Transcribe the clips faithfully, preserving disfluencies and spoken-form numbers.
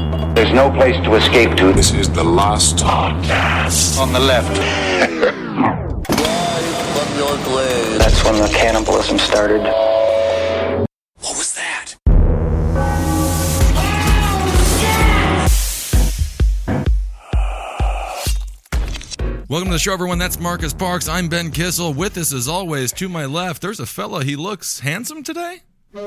There's no place to escape to. This is the last podcast. On the left. That's when the cannibalism started. What was that? Welcome to the show, everyone. That's Marcus Parks. I'm Ben Kissel. With us, as always, to my left, there's a fella. He looks handsome today.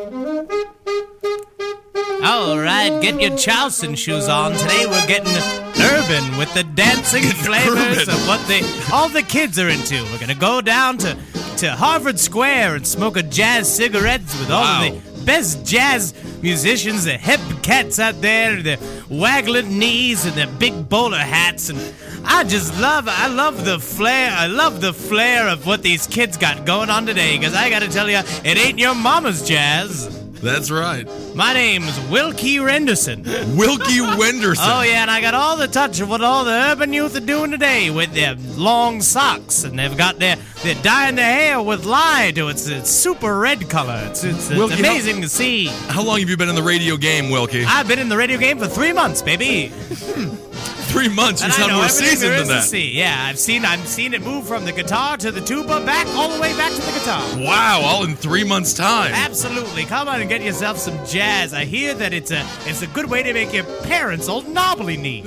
All right, get your Charleston shoes on. Today we're getting urban with the dancing flavors urban. of what they all the kids are into. We're gonna go down to, to Harvard Square and smoke a jazz cigarettes with all Wow. of the best jazz musicians, the hip cats out there, the waggling knees and the big bowler hats, and I just love, I love the flair, I love the flair of what these kids got going on today, because I gotta tell you, it ain't your mama's jazz. That's right. My name's Wilkie Renderson. Wilkie Wenderson. Oh, yeah, and I got all the touch of what all the urban youth are doing today with their long socks, and they've got their, they're dyeing their hair with lye to its, its super red color. It's, it's, it's Wilkie, amazing how, to see. How long have you been in the radio game, Wilkie? I've been in the radio game for three months, baby. Three months. You And I sound know more everything seasoned there than is to that. see. Yeah, I've seen, I've seen it move from the guitar to the tuba, back all the way back to the guitar. Wow, all in three months' time. Absolutely. Come on and get yourself some jazz. I hear that it's a it's a good way to make your parents old knobbly knee.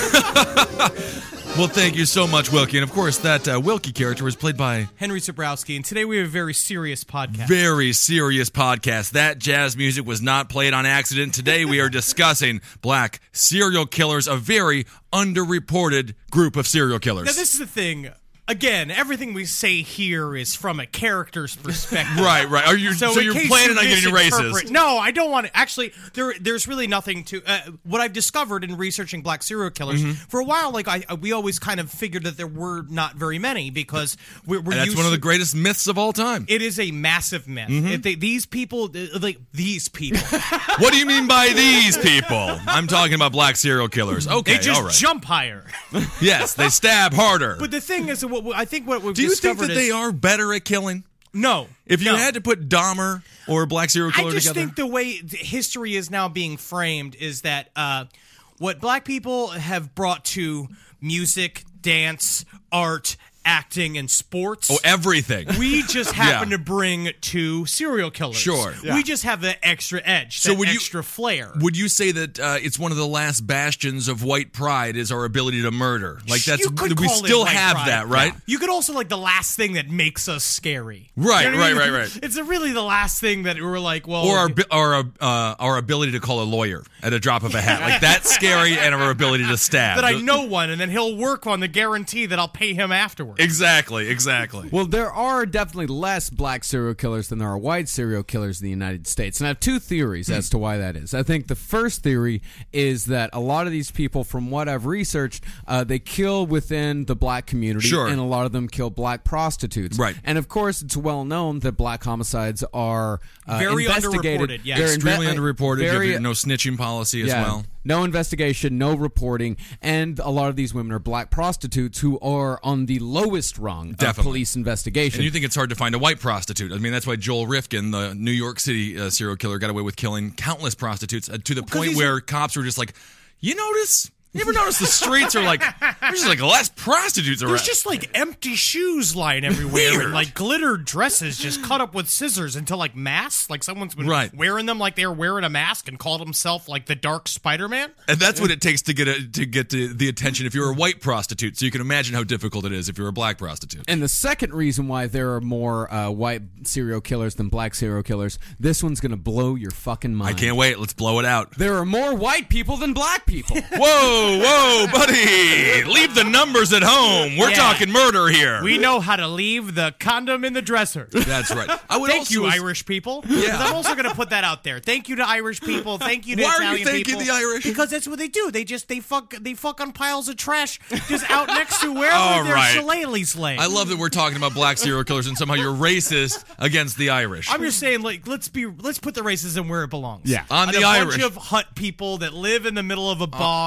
Well, thank you so much, Wilkie. And, of course, that uh, Wilkie character was played by Henry Zabrowski, and today we have a very serious podcast. very serious podcast. That jazz music was not played on accident. Today we are discussing black serial killers, a very underreported group of serial killers. Now, this is the thing. Again, everything we say here is from a character's perspective. Right, right. Are you so, in you're case planning you on getting misinterpret- racist? No, I don't want to. Actually, there, there's really nothing to. Uh, what I've discovered in researching black serial killers Mm-hmm. for a while, like I, we always kind of figured that there were not very many because we're, we're And that's used one of the to- great myths of all time. It is a massive myth. If they, these people, uh, like these people, What do you mean by these people? I'm talking about black serial killers. Okay, they just all right. jump higher. Yes, they stab harder. But the thing is, what I think what we've do you think discovered that they is, are better at killing? No. If you no. had to put Dahmer or a black serial killer I just together? think the way th- history is now being framed is that uh, what black people have brought to music, dance, art, acting, and sports. Oh, everything. We just happen Yeah. to bring to serial killers. Sure. Yeah. We just have the extra edge, So that would you- extra flair. Would you say that uh, it's one of the last bastions of white pride is our ability to murder? Like that's You could we call it still white have pride. that, right? Yeah. You could also like the last thing that makes us scary. Right, You know what I right, mean? right, right. It's really the last thing that we're like, well, Or our bi- our uh, our ability to call a lawyer at a drop of a hat. Like that's scary, and our ability to stab. that I know one, and then he'll work on the guarantee that I'll pay him afterwards. Exactly, exactly. Well, there are definitely less black serial killers than there are white serial killers in the United States. And I have two theories as to why that is. I think the first theory is that a lot of these people, from what I've researched, uh, they kill within the black community, Sure. and a lot of them kill black prostitutes. Right. And, of course, it's well known that black homicides are uh, Very investigated. underreported, yeah. They're Extremely inve- underreported. You have very- your no snitching policy as yeah. well. No investigation, no reporting, and a lot of these women are black prostitutes who are on the lowest rung of Definitely. police investigation. And you think it's hard to find a white prostitute. I mean, that's why Joel Rifkin, the New York City uh, serial killer, got away with killing countless prostitutes uh, to the point he's- where cops were just like, you notice? You ever notice the streets are like, there's just like less prostitutes around? There's just like empty shoes lying everywhere, Weird. and like glittered dresses just cut up with scissors into like masks. Like someone's been Right. wearing them like they were wearing a mask and called himself like the Dark Spider-Man. And that's what it takes to get a, to get to the attention if you're a white prostitute. So you can imagine how difficult it is if you're a black prostitute. And the second reason why there are more uh, white serial killers than black serial killers, this one's going to blow your fucking mind. I can't wait. Let's blow it out. There are more white people than black people. Whoa, whoa, buddy. Leave the numbers at home. We're Yeah. talking murder here. We know how to leave the condom in the dresser. That's right. I would Thank also you, as- Irish people. Yeah. 'Cause I'm also going to put that out there. Thank you to Irish people. Thank you to Why are you Italian thanking people. the Irish? Because that's what they do. They just they fuck they fuck on piles of trash just out next to wherever All their right. shillelaghs lay. I love that we're talking about black serial killers and somehow you're racist against the Irish. I'm just saying, like, let's be let's put the racism where it belongs. Yeah. On And the a Irish. bunch of hut people that live in the middle of a bog that just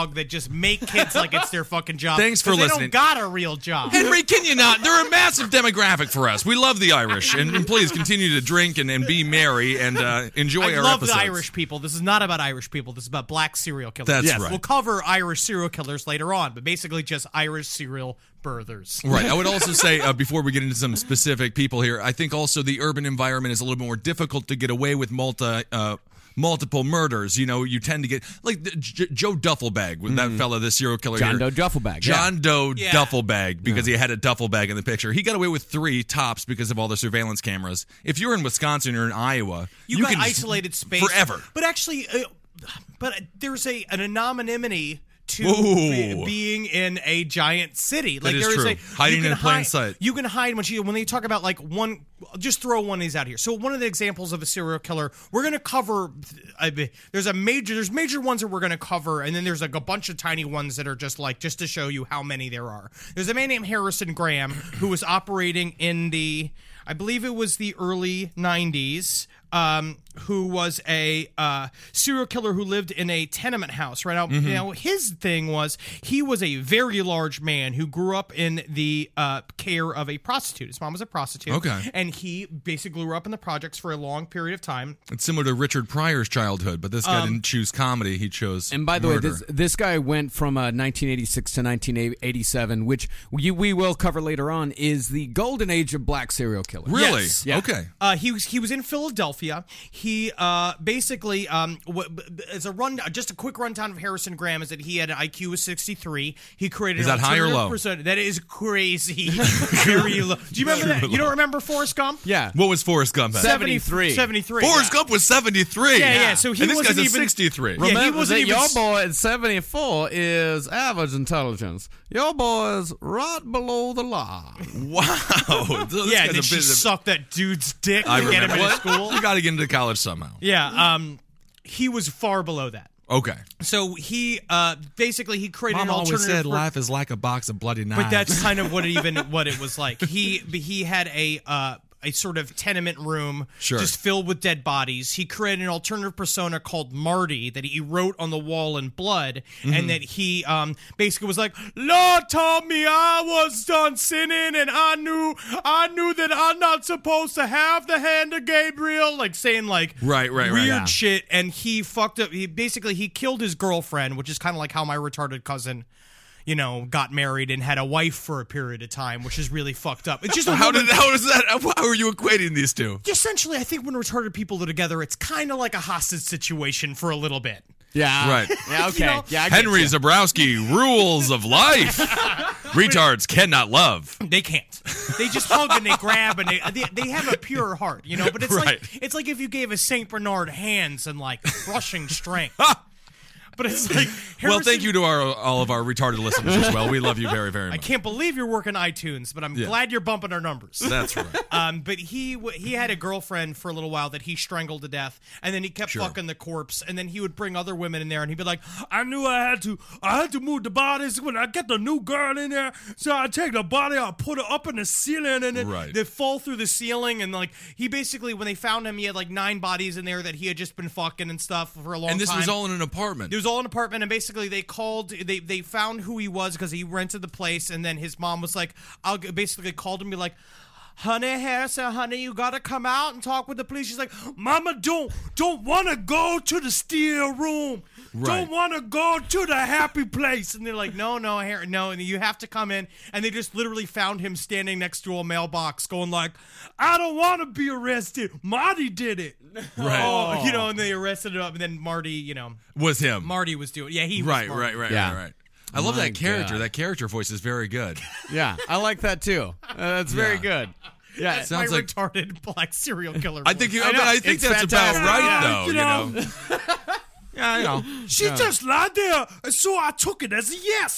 just make kids like it's their fucking job. Thanks for 'cause listening. They don't got a real job. Henry, can you not? They're a massive demographic for us. We love the Irish, and, and please continue to drink and, and be merry and uh, enjoy I our love episodes. the Irish people. This is not about Irish people. This is about black serial killers. That's Yes. right. We'll cover Irish serial killers later on, but basically just Irish serial birthers. Right. I would also say, uh, before we get into some specific people here, I think also the urban environment is a little bit more difficult to get away with multi, uh, multiple murders. You know, you tend to get, like the, J- Joe Duffelbag, with that fella, the serial killer John here. Doe Duffelbag. John Doe Yeah. Duffelbag, because he had a duffel bag in the picture. He got away with three tops because of all the surveillance cameras. If you're in Wisconsin or in Iowa, You, you got can just- isolated space forever. But actually, uh, but there's a an anonymity to Ooh. be, being in a giant city. Like is there is true. a Hiding you can in plain hide- sight. You can hide when you when they talk about like one. Just throw one of these out here. So one of the examples of a serial killer, we're going to cover. I mean, there's a major. There's major ones that we're going to cover, and then there's like a bunch of tiny ones that are just like just to show you how many there are. There's a man named Harrison Graham who was operating in the, I believe it was the early nineties. Um, who was a uh, serial killer who lived in a tenement house. Right now, Mm-hmm. you know, his thing was he was a very large man who grew up in the uh, care of a prostitute. His mom was a prostitute. Okay. And he basically grew up in the projects for a long period of time. It's similar to Richard Pryor's childhood, but this guy Um, didn't choose comedy. He chose And by the murder. way, this this guy went from uh, nineteen eighty-six to nineteen eighty-seven, which we, we will cover later on, is the golden age of black serial killers. Really? Yes. Yeah. Okay. Uh, he was he was in Philadelphia. He uh, basically um, w- b- b- as a run, just a quick rundown of Harrison Graham is that he had an I Q of sixty-three. He created Is an that high or alternative low? persona- That is crazy, very low. Do you remember that? You don't remember Forrest Gump? Yeah. What was Forrest Gump at? seventy-three. seventy-three. Forrest yeah. Gump was seventy-three. Yeah, yeah. So he and this wasn't guy's even a sixty-three. Yeah, he Remember wasn't that even your s- boy at seventy-four is average intelligence. Your boy is right below the line. Wow. So this Yeah, guy's and then a bit she of- sucked that dude's dick I to get him remember. into Well, school. You got to get into college somehow. Yeah, um, he was far below that. Okay. So he uh, basically he created Mom an always alternative. said per- life is like a box of bloody knives. But that's kind of what it even what it was like. He he had a uh, a sort of tenement room Sure. just filled with dead bodies. He created an alternative persona called Marty that he wrote on the wall in blood, Mm-hmm. and that he um, basically was like, "Lord told me I was done sinning, and I knew I knew that I'm not supposed to have the hand of Gabriel," like saying like Right, right, right. weird Yeah. shit. And he fucked up. He basically he killed his girlfriend, which is kind of like how my retarded cousin, you know, got married and had a wife for a period of time, which is really fucked up. It's just a how woman- did how is that? How are you equating these two? essentially, I think when retarded people are together, it's kind of like a hostage situation for a little bit. Yeah. Right. Yeah, okay. You know, yeah, I get Henry you. Zabrowski, rules of life. Retards cannot love. They can't. They just hug and they grab and they, they they have a pure heart, you know. But it's Right. like it's like if you gave a Saint Bernard hands and like crushing strength. But it's like Well, Harrison- thank you to our all of our retarded listeners as well. We love you very, very I much. can't believe you're working iTunes, but I'm Yeah. glad you're bumping our numbers. That's right. Um, but he w- he had a girlfriend for a little while that he strangled to death, and then he kept Sure. fucking the corpse, and then he would bring other women in there, and he'd be like, "I knew I had to, I had to move the bodies when I get the new girl in there, so I take the body, I put it up in the ceiling, and then Right. they fall through the ceiling, and like he basically when they found him, he had like nine bodies in there that he had just been fucking and stuff for a long time. And this was all in an apartment. It was all in an apartment, and basically they called, they they found who he was because he rented the place, and then his mom was like, I'll basically called him and be like, "Honey, Harrison, honey, you gotta come out and talk with the police." She's like, "Mama, don't don't want to go to the steel room. Right. Don't want to go to the happy place." And they're like, "No, no, Harry, no, and you have to come in." And they just literally found him standing next to a mailbox, going like, "I don't want to be arrested. Marty did it." Right. Oh, you know, and they arrested him, and then Marty, you know, was him. Marty was doing. Yeah, he was right, Marty. right, right, Yeah. right, right. I love My that character. God. That character voice is very good. Yeah, I like that too. Uh, that's very Yeah. good. Yeah, That's Sounds my like- retarded black serial killer. I think you. I, I mean, know. I think It's that's about fantastic. right, Yeah, though. you You know. know. Yeah, I know. She just lied there, so I took it as a yes.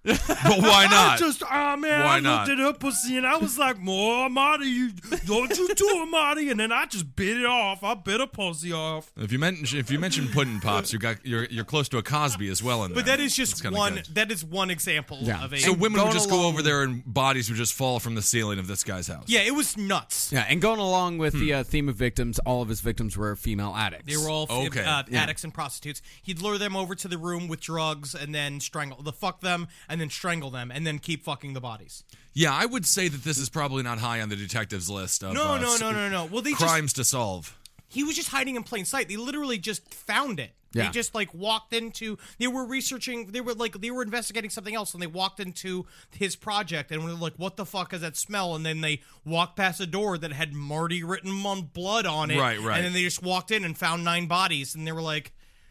But why not? I just, ah, man, Why I not? looked at her pussy and I was like, more, Marty, you, don't you do it, Marty. And then I just bit it off. I bit her pussy off. If you mention if you mention pudding pops, you got you're you're close to a Cosby as well in there. But that is That's just kinda one. good. That is one example Yeah. of a. So women would going just along- go over there and bodies would just fall from the ceiling of this guy's house. yeah, it was nuts. Yeah, and going along with the uh, theme of victims, all of his victims were female addicts. They were all Okay. uh, Yeah. addicts and prostitutes. He'd lure them over to the room with drugs and then strangle, the fuck them, and then strangle them, and then keep fucking the bodies. Yeah, I would say that this is probably not high on the detective's list of No, uh, no, s- no, no, no. Well, they just crimes to solve. he was just hiding in plain sight. They literally just found it. They Yeah. just like walked into. They were researching. They were like they were investigating something else, and they walked into his project and were like, "What the fuck is that smell?" And then they walked past a door that had Marty written on blood on it. Right, right. And then they just walked in and found nine bodies, and they were like,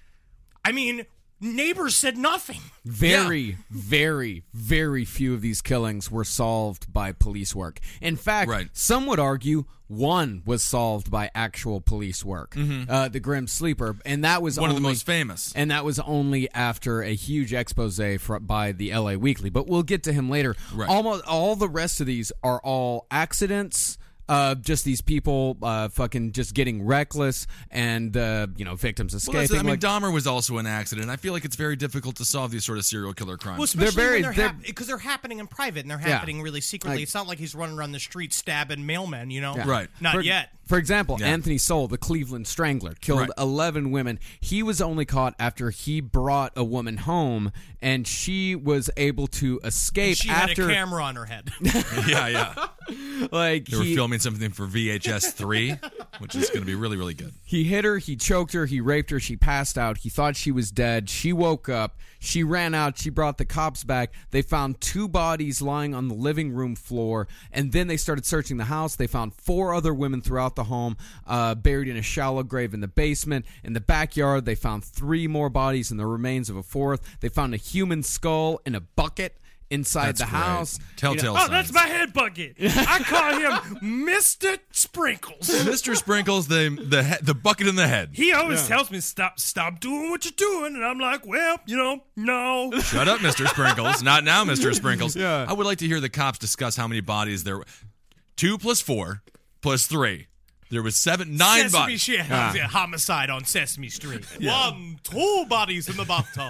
"I mean, neighbors said nothing." Very, very, very few of these killings were solved by police work. In fact, Right. some would argue one was solved by actual police work, uh, the Grim Sleeper, and that was Mm-hmm. One only, of the most famous. and that was only after a huge expose for, by the L A Weekly. But we'll get to him later. Right. Almost all the rest of these are all accidents. Uh, just these people, uh, fucking just getting reckless, and uh, you know, victims Well, escaping. that's, I mean, like, Dahmer was also an accident. I feel like it's very difficult to solve these sort of serial killer crimes. Well, especially very- when they're they're- hap- because they're happening in private and they're Yeah. happening really secretly. Like- It's not like he's running around the street stabbing mailmen, you know? Yeah. Right. Not for, yet. For example, Yeah. Anthony Soule, the Cleveland Strangler, killed Right. eleven women. He was only caught after he brought a woman home, and she was able to escape She after. had a camera on her head. yeah, yeah. Like They were he, filming something for V H S three, which is going to be really, really good. he hit her, he choked her, he raped her, she passed out. He thought she was dead. She woke up. She ran out. She brought the cops back. They found two bodies lying on the living room floor, and then they started searching the house. They found four other women throughout the home, uh, buried in a shallow grave in the basement. In the backyard, they found three more bodies and the remains of a fourth. They found a human skull in a bucket inside That's the great. house. Telltale Oh, that's signs. my head bucket. I call him Mister Sprinkles. Mister Sprinkles, the the he- the bucket in the head. He always tells me, stop stop doing what you're doing. And I'm like, well, you know, no. Shut up, Mister Sprinkles. Not now, Mister Sprinkles. Yeah. I would like to hear the cops discuss how many bodies there were. Two plus four plus three. There was seven, nine Sesame bodies. Street, yeah, homicide on Sesame Street. One, two bodies in the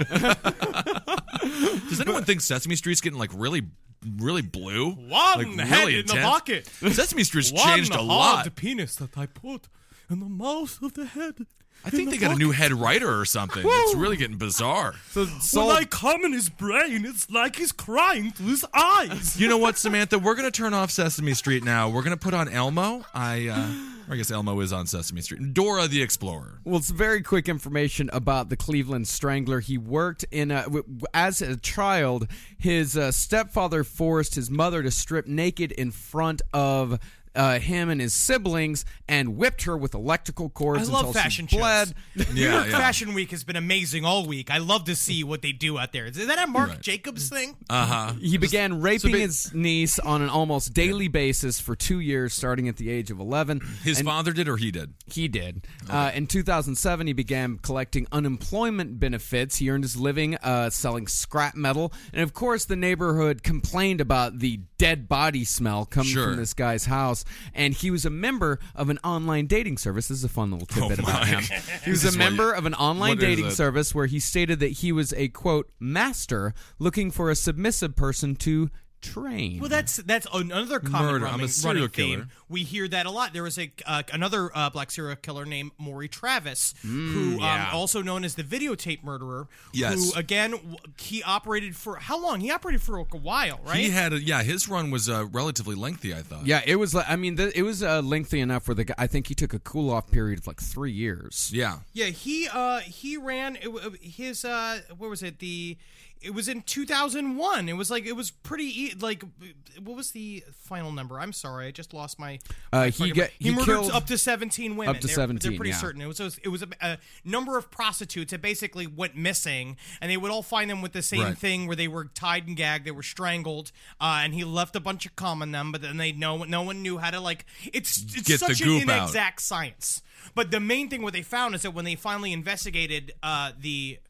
bathtub. Does anyone think Sesame Street's getting like really, really blue? One like, head really in the intense? bucket. Sesame Street's One changed a hard lot. penis that I put in the mouth of the head. I think they got a new head writer or something. It's really getting bizarre. So, Soule- When I come in his brain, it's like he's crying through his eyes. You know what, Samantha? We're going to turn off Sesame Street now. We're going to put on Elmo. I, uh, or I guess Elmo is on Sesame Street. Dora the Explorer. Well, it's very quick information about the Cleveland Strangler. He worked in a, w- as a child. His uh, stepfather forced his mother to strip naked in front of uh, him and his siblings and whipped her with electrical cords I love until fashion she bled. shows. New Yeah, York yeah. Fashion Week has been amazing all week. I love to see what they do out there. Is that a Marc Right. Jacobs thing? Uh huh. He began raping ba- his niece on an almost daily basis for two years, starting at the age of eleven. His And father did or he did? He did. Uh, in two thousand seven, he began collecting unemployment benefits. He earned his living uh, selling scrap metal. And of course, the neighborhood complained about the dead body smell coming Sure. from this guy's house. And he was a member of an online dating service. This is a fun little tidbit Oh, about my. him. He was This a is what member you- of an online what is dating it? service where he stated that he was a, quote, master looking for a submissive person to train. Well, that's that's another common Murder. I'm a running, serial running theme. killer. We hear that a lot. There was a uh, another uh, black serial killer named Maury Travis, who yeah. um, also known as the videotape murderer. Yes. Who again w- he operated for how long? He operated for like a while, right? He had a, yeah, his run was uh, relatively lengthy, I thought. Yeah, it was. like- I mean, the, it was uh, lengthy enough where the guy, I think he took a cool off period of like three years. Yeah. Yeah, he uh he ran it, w- his uh where was it the it was in two thousand one. It was like it was pretty e- like what was the final number? I'm sorry, I just lost my. Uh, my he fucking- got- he, he murdered killed- up to seventeen women. up to They're- seventeen, They're pretty yeah. certain. It was it was a, a number of prostitutes that basically went missing, and they would all find them with the same Right. thing where they were tied and gagged, they were strangled, uh, and he left a bunch of cum on them, but then they no no one knew how to like it's it's Get the such an goop out. inexact science. But the main thing what they found is that when they finally investigated uh, the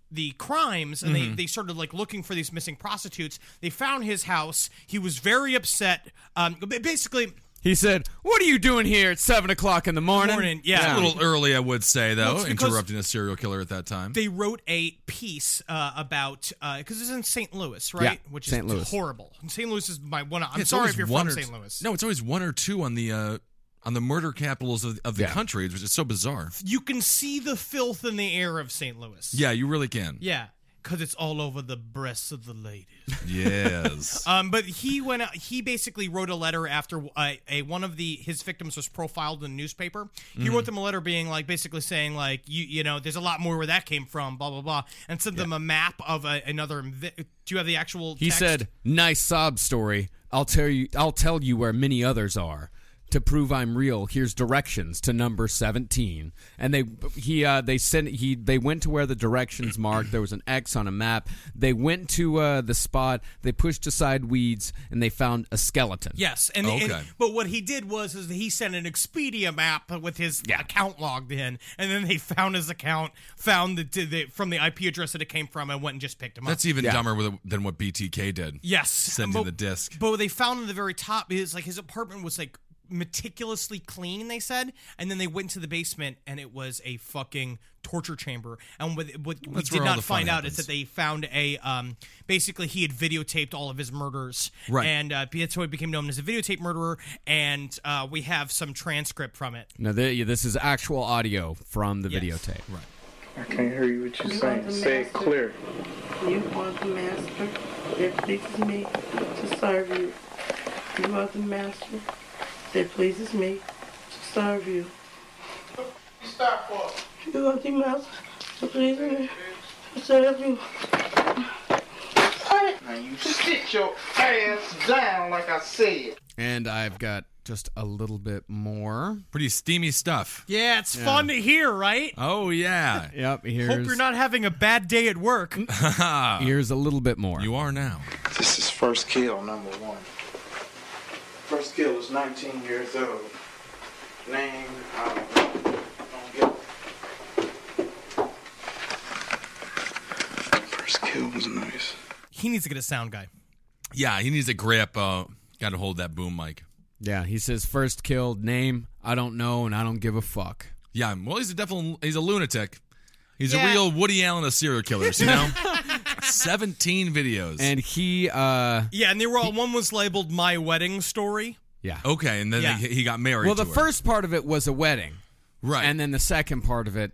the crimes, and Mm-hmm. they, they started like looking for these missing prostitutes. They found his house. He was very upset. Um, ba- basically, He said, "What are you doing here at seven o'clock in the morning?" morning, yeah. A little early, I would say, though, Well, it's because interrupting a serial killer at that time. they wrote a piece uh, about because it's in Saint Louis, right? Yeah, Which is Saint Louis. horrible. Saint Louis is my one. I'm It's sorry always if you're one from or Saint t- Louis. No, it's always one or two on the uh, on the murder capitals of, of the Yeah. country, which is so bizarre. You can see the filth in the air of Saint Louis. Yeah, you really can. Yeah, because it's all over the breasts of the ladies. Yes. Um, but he went out, he basically wrote a letter after uh, a one of the his victims was profiled in the newspaper. He Mm-hmm. wrote them a letter being like basically saying like you you know there's a lot more where that came from, blah blah blah, and sent them a map of a, another. Vi- Do you have the actual? He text? said, "Nice sob story. I'll tell you. I'll tell you where many others are. To prove I'm real, here's directions to number seventeen." And they he uh, they sent he they went to where the directions marked. There was an X on a map. They went to uh, the spot. They pushed aside weeds, and they found a skeleton. Yes, and, and- Okay. but what he did was is that he sent an Expedia map with his account logged in, and then they found his account, found the, the from the I P address that it came from, and went and just picked him up. That's even Yeah. dumber with, than what B T K did. Yes, Sending but, the disc. But what they found in the very top is like his apartment was like meticulously clean. They said, and then they went to the basement, and it was a fucking torture chamber. And what, what we That's did where all not the fun find out is happens. that they found a um, basically he had videotaped all of his murders, Right. And uh, that's how he became known as a videotape murderer. And uh, we have some transcript from it. No, th- this is actual audio from the Yes. videotape. Right. I can't hear you what you're You saying. want the Say it master? clear. You want the master that pleases me to serve you. You are the master that pleases me to serve you. Stop for it. You are the master that pleases me to serve you. Now you sit your ass down like I said. And I've got just a little bit more. Pretty steamy stuff. Yeah, it's fun to hear, right? Oh, yeah. Yep. Here's Hope you're not having a bad day at work. here's a little bit more. You are now. This is first kill number one. First kill is nineteen years old. Name, I don't know. I don't get it. First kill was nice. He needs to get a sound guy. Yeah, he needs a grip. Uh, Got to hold that boom mic. Yeah, he says first killed name. I don't know, and I don't give a fuck. Yeah, well, he's a definitely he's a lunatic. He's Yeah. a real Woody Allen of serial killers, you know. Seventeen videos. And he, uh, Yeah, and they were all. One was labeled "My Wedding Story." yeah. okay, and then Yeah. he, he got married. Well, the to her. first part of it was a wedding, right, and then the second part of it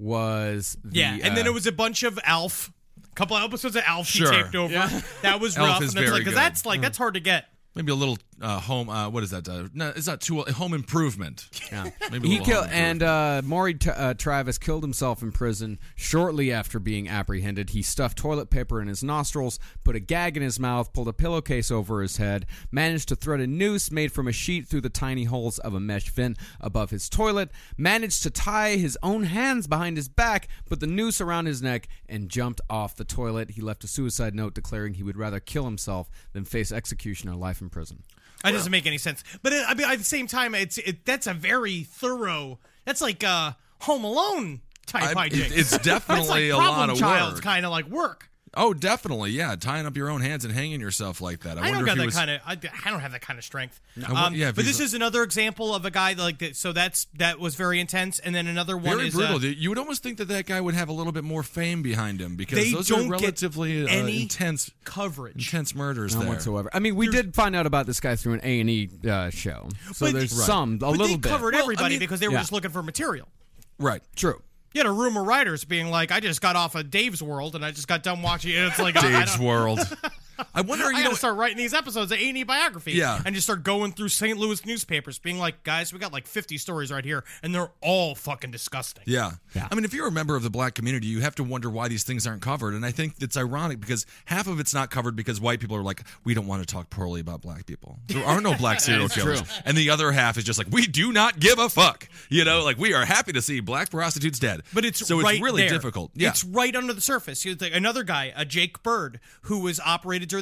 was the, Yeah, and then uh, it was a bunch of Alf. A couple episodes of Alf Sure. he taped over. That was Elf rough. is and it's very like, 'cause good. that's like that's hard to get. maybe a little uh, home. Uh, what is that? Uh, no, it's not too home improvement. Yeah. Maybe a He little killed, home and uh, Maury T- uh, Travis killed himself in prison shortly after being apprehended. He stuffed toilet paper in his nostrils, put a gag in his mouth, pulled a pillowcase over his head, managed to thread a noose made from a sheet through the tiny holes of a mesh vent above his toilet, managed to tie his own hands behind his back, put the noose around his neck, and jumped off the toilet. He left a suicide note declaring he would rather kill himself than face execution or life in prison. That doesn't make any sense. But it, I mean, at the same time, it's it, that's a very thorough. That's like uh, Home Alone type I- hijinks. it's definitely that's a like lot of Child's work. kind of like work. Oh, definitely, yeah. Tying up your own hands and hanging yourself like that. I, I, wonder don't if got he that was. kind of. I, I don't have that kind of strength. I wo- Um, yeah, if but he's this a- is another example of a guy like that. So that's that was very intense. And then another one Very is brutal. uh, You would almost think that that guy would have a little bit more fame behind him because They those don't are get relatively uh, any intense, coverage. intense murders. None there. whatsoever. I mean, we did find out about this guy through an A and E uh, show, so But- there's Right. some, a But little they bit. covered Well, I everybody mean- because they were Yeah. just looking for material. Right. True. You had a room of writers being like, "I just got off of Dave's World and I just got done watching it." It's like I, I Dave's don't- World. I wonder. I You gotta know, start writing these episodes of A and E biography. Yeah. And just start going through Saint Louis newspapers, being like, guys, we got like fifty stories right here, and they're all fucking disgusting. Yeah. Yeah. I mean, if you're a member of the black community, you have to wonder why these things aren't covered. And I think it's ironic because half of it's not covered because white people are like, we don't want to talk poorly about black people. There are no black serial killers. And the other half is just like, we do not give a fuck. You know, like we are happy to see black prostitutes dead. But it's so right it's really there. difficult. Yeah. It's right under the surface. It's like another guy, a Jake Bird, who was operated during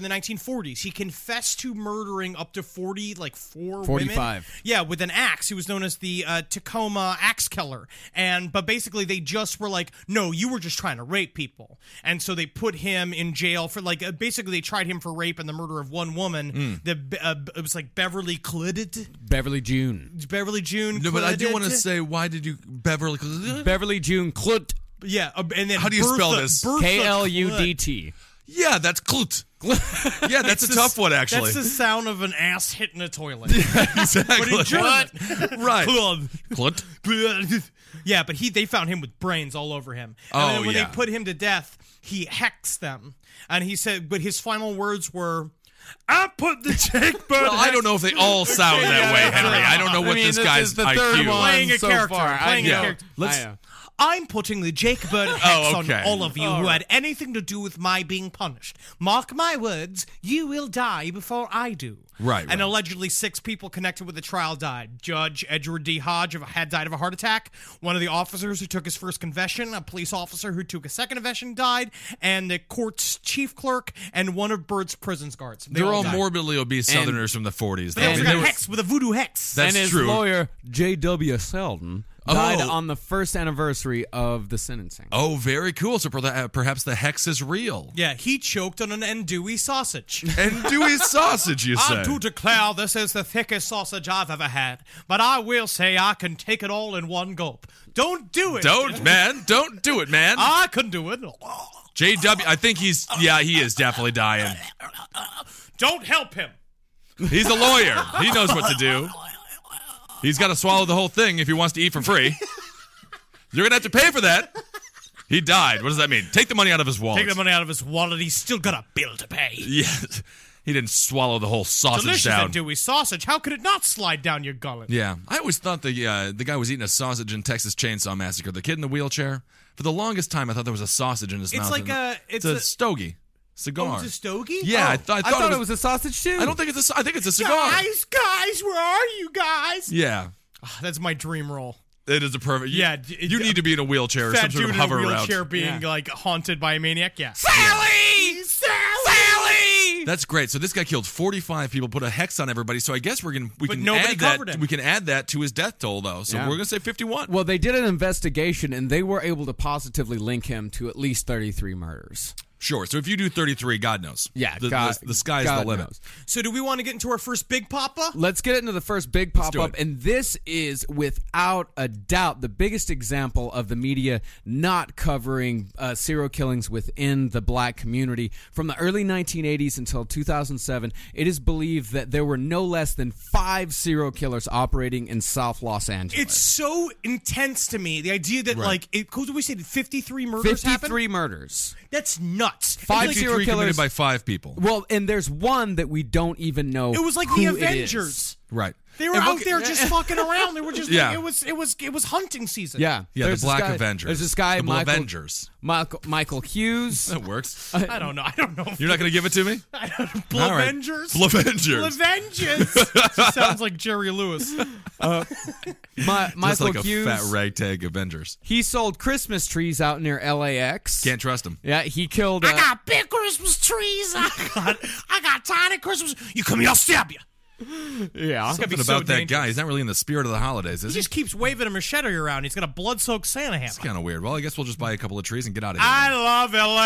the nineteen forties. He confessed to murdering up to forty, like four forty-five. women. Yeah, with an axe. He was known as the uh, Tacoma Axe Killer. And but basically, they just were like, no, you were just trying to rape people, and so they put him in jail for like uh, basically they tried him for rape and the murder of one woman. Mm. The uh, it was like Beverly Clydit. Beverly June. Beverly June. No, but I do want to Clydit. say, why did you Beverly? Beverly June Clut. Yeah, uh, and then How do you Bertha, spell this? Bertha K L U D Clut. T. Yeah, that's Klut. Yeah, that's It's a the- tough one, actually. That's the sound of an ass hitting a toilet. exactly. But in German. Right. Clut. Klut. Yeah, but he they found him with brains all over him. And Oh, then when yeah. they put him to death, he hexed them. And he said, but his final words were, I put the Jake Bird. Well, I don't know if they all sound that way, Henry. I don't know what I mean, this this guy's is the I Q. third one Playing a so character, far. playing I a know. character. Let's- I know. I'm putting the Jake Bird hex Oh, okay. on all of you who had anything to do with my being punished. Mark my words, you will die before I do. Right, And right. allegedly six people connected with the trial died. Judge Edward D. Hodge of- had died of a heart attack. One of the officers who took his first confession, a police officer who took a second confession died, and the court's chief clerk and one of Bird's prison guards. They They're all died. morbidly obese Southerners from the forties. They I also mean, got they were- hexed with a voodoo hex. That's and his true. lawyer, J W. Selden, died Oh. on the first anniversary of the sentencing. Oh, very cool. So per- perhaps the hex is real. Yeah, he choked on an andouille sausage. And Dewey sausage, you say? I do declare this is the thickest sausage I've ever had, but I will say I can take it all in one gulp. Don't do it. Don't, man. Don't do it, man. I can do it. J W, I think he's, yeah, he is definitely dying. Don't help him. He's a lawyer. He knows what to do. He's got to swallow the whole thing if he wants to eat for free. You're going to have to pay for that. He died. What does that mean? Take the money out of his wallet. Take the money out of his wallet. He's still got a bill to pay. Yeah. He didn't swallow the whole sausage Delicious down. andouille sausage. How could it not slide down your gullet? Yeah. I always thought the uh, the guy was eating a sausage in Texas Chainsaw Massacre. The kid in the wheelchair. For the longest time, I thought there was a sausage in his It's mouth. like and- a- It's, it's a, a- stogie. Cigar. Oh, it's a stogie? Yeah, Oh. I, th- I I thought, thought it it was. was a sausage too. I don't think it's a. I think it's a cigar. Guys, guys, where are you guys? Yeah, Ah, that's my dream role. it is a perfect. you- Yeah, d- you need to be in a wheelchair or Fat some sort dude of in a hover around. wheelchair being Yeah. like haunted by a maniac. Yeah. Sally! Sally! That's great. So this guy killed forty-five people, put a hex on everybody. So I guess we're gonna we But can nobody add that. covered him. We can add that to his death toll, though. So Yeah. we're gonna say fifty-one. Well, they did an investigation and they were able to positively link him to at least thirty-three murders. Sure. So if you do thirty-three, God knows. Yeah, the, God, the, the sky's God the limit. knows. So do we want to get into our first big papa? Let's get into the first big pop do up, it. and this is without a doubt the biggest example of the media not covering uh, serial killings within the black community. From the early nineteen eighties until two thousand seven, it is believed that there were no less than five serial killers operating in South Los Angeles. It's so intense to me. The idea that Right. like it, what did we say? fifty-three murders happened. fifty-three murders. That's nuts. Five It's like- serial Three committed killers by five people. Well, and there's one that we don't even know. It was like who the it is. Avengers. Right. They were And out look- there just fucking around. They were just Yeah. like, it was it was it was hunting season. Yeah, Yeah, There's the this Black guy- Avengers. There's this guy, the Michael, Avengers. Michael, Michael Hughes. That works. I don't know. I don't know. You're not gonna give it to me? Bl- All right. Avengers. Blavengers. Avengers. Sounds like Jerry Lewis. My, Just Michael like a Hughes. fat ragtag Avengers. He sold Christmas trees out near L A X. Can't trust him. Yeah, he killed. Uh, I got big Christmas trees. I got I got tiny Christmas. You come here, I'll stab you. yeah. It's gonna be Something so about that dangerous. guy. He's not really in the spirit of the holidays, is He he? just keeps waving a machete around. He's got a blood-soaked Santa hammer. Kind of weird. Well, I guess we'll just buy a couple of trees and get out of here. I love L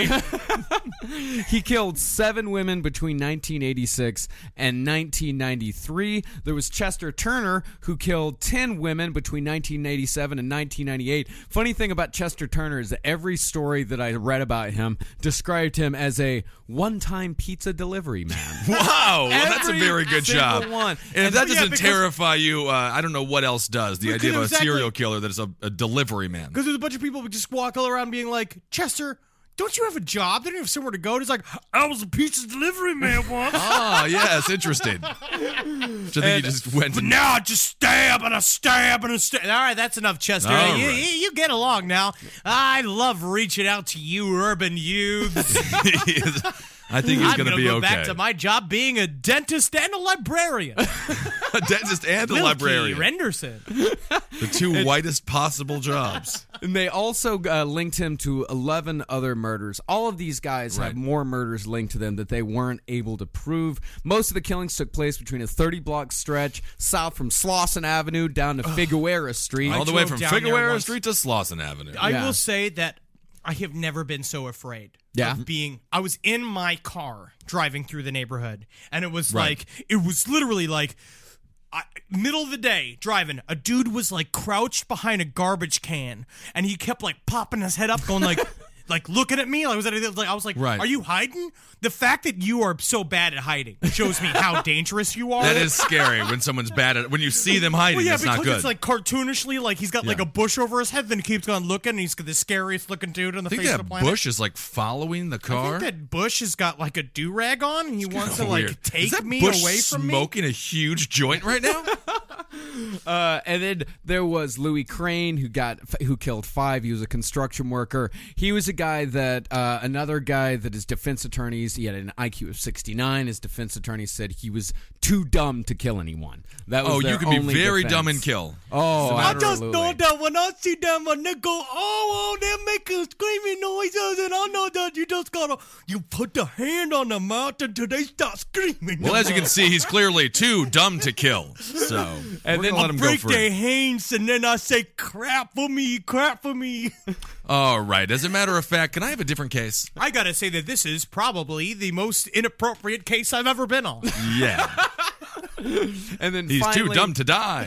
A. He killed seven women between nineteen eighty-six and nineteen ninety-three. There was Chester Turner, who killed ten women between nineteen eighty-seven and nineteen ninety-eight. Funny thing about Chester Turner is that every story that I read about him described him as a one-time pizza delivery man. Wow, well, that's a Every very good single job. one. And if that Yeah, doesn't because- terrify you, uh, I don't know what else does. The Because idea of a exactly- serial killer that is a, a delivery man. Because there's a bunch of people who just walk all around being like, Chester, don't you have a job? They don't have somewhere to go. And he's like, I was a pizza delivery man once. Ah, yes, interesting. So I think he just went But and now I just stab and I stab and I stab. All right, that's enough, Chester. All you, right. you, you get along now. I love reaching out to you, urban youths. I think he's I'm going to gonna be go okay. back to my job being a dentist and a librarian. A dentist and a Wilkie librarian. Renderson. The two whitest possible jobs. And they also uh, linked him to eleven other murders. All of these guys Right. have more murders linked to them that they weren't able to prove. Most of the killings took place between a thirty-block stretch south from Slauson Avenue down to Figueroa Street. All the way drove from down there Figueroa once. Street to Slauson Avenue. I Yeah. will say that I have never been so afraid Yeah. of being. I was in my car driving through the neighborhood, and it was Right. like, it was literally like, I, middle of the day driving. A dude was like crouched behind a garbage can, and he kept like popping his head up, going like, like looking at me. I was, like, I was like, Right. "Are you hiding?" The fact that you are so bad at hiding shows me how dangerous you are. That is scary when someone's bad at it. When you see them hiding, Well, yeah, it's because not good. it's like cartoonishly, like he's got like Yeah. a bush over his head, then he keeps on looking, and he's the scariest looking dude on the I think face of that the planet. bush is like following the I car. think that Bush has got like a do rag on. And he wants to like Weird. take is that me Bush away from me. smoking a huge joint right now? Uh, and then there was Louis Crane, who got who killed five. He was a construction worker. He was a guy that uh, another guy that his defense attorneys. He had an I Q of sixty-nine. His defense attorney said he was too dumb to kill anyone. That was Oh, their you can be only very defense. dumb and kill. Oh, I just absolutely. know that when I see them and they go, oh, oh, they're making screaming noises, and I know that you just gotta, you put the hand on the mouth until they start screaming. Well, as you can see, he's clearly too dumb to kill. So, And we're then gonna let him go break for their it. hands, and then I say, crap for me, crap for me. All right. As a matter of fact, can I have a different case? I gotta say that this is probably the most inappropriate case I've ever been on. Yeah. And then He's finally, too dumb to die.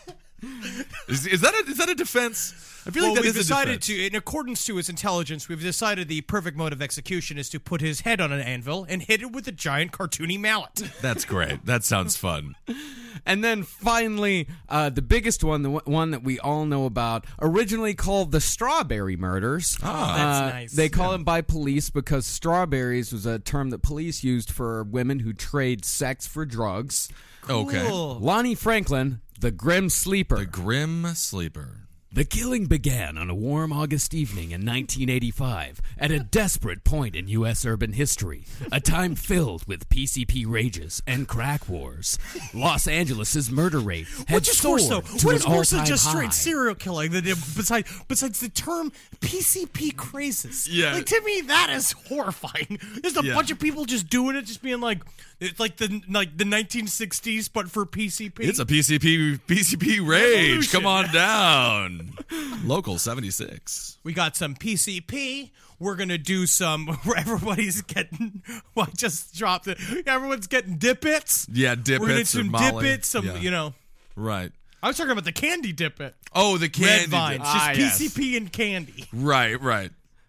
Is, is that a is that a defense? I feel Well, like that we've is a decided defense. to, in accordance to his intelligence, we've decided the perfect mode of execution is to put his head on an anvil and hit it with a giant cartoony mallet. That's great. That sounds fun. And then finally, uh, the biggest one, the w- one that we all know about, originally called the Strawberry Murders. Ah. That's Uh, nice. They call them by police because strawberries was a term that police used for women who trade sex for drugs. Okay. Cool. Lonnie Franklin, the Grim Sleeper. The Grim Sleeper. The killing began on a warm August evening in nineteen eighty-five at a desperate point in U S urban history, a time filled with P C P rages and crack wars. Los Angeles' murder rate had Which is soared worse, though? to What an is worse than all-time just high. straight serial killing? Than, besides, besides the term P C P crazes. Yeah. Like, to me, that is horrifying. There's a Yeah. bunch of people just doing it, just being like, it's like the like the nineteen sixties, but for P C P. It's a P C P P C P rage. Revolution. Come on down. Local seventy-six. We got some P C P. We're gonna do some where everybody's getting. Well, I just dropped it. Everyone's getting dippets. Yeah, We're gonna do dippets or some Molly. dippets. Some, Yeah. you know. Right. I was talking about the candy dippet. Oh, the candy. Red vines, dip. just Ah, yes. P C P and candy. Right, right.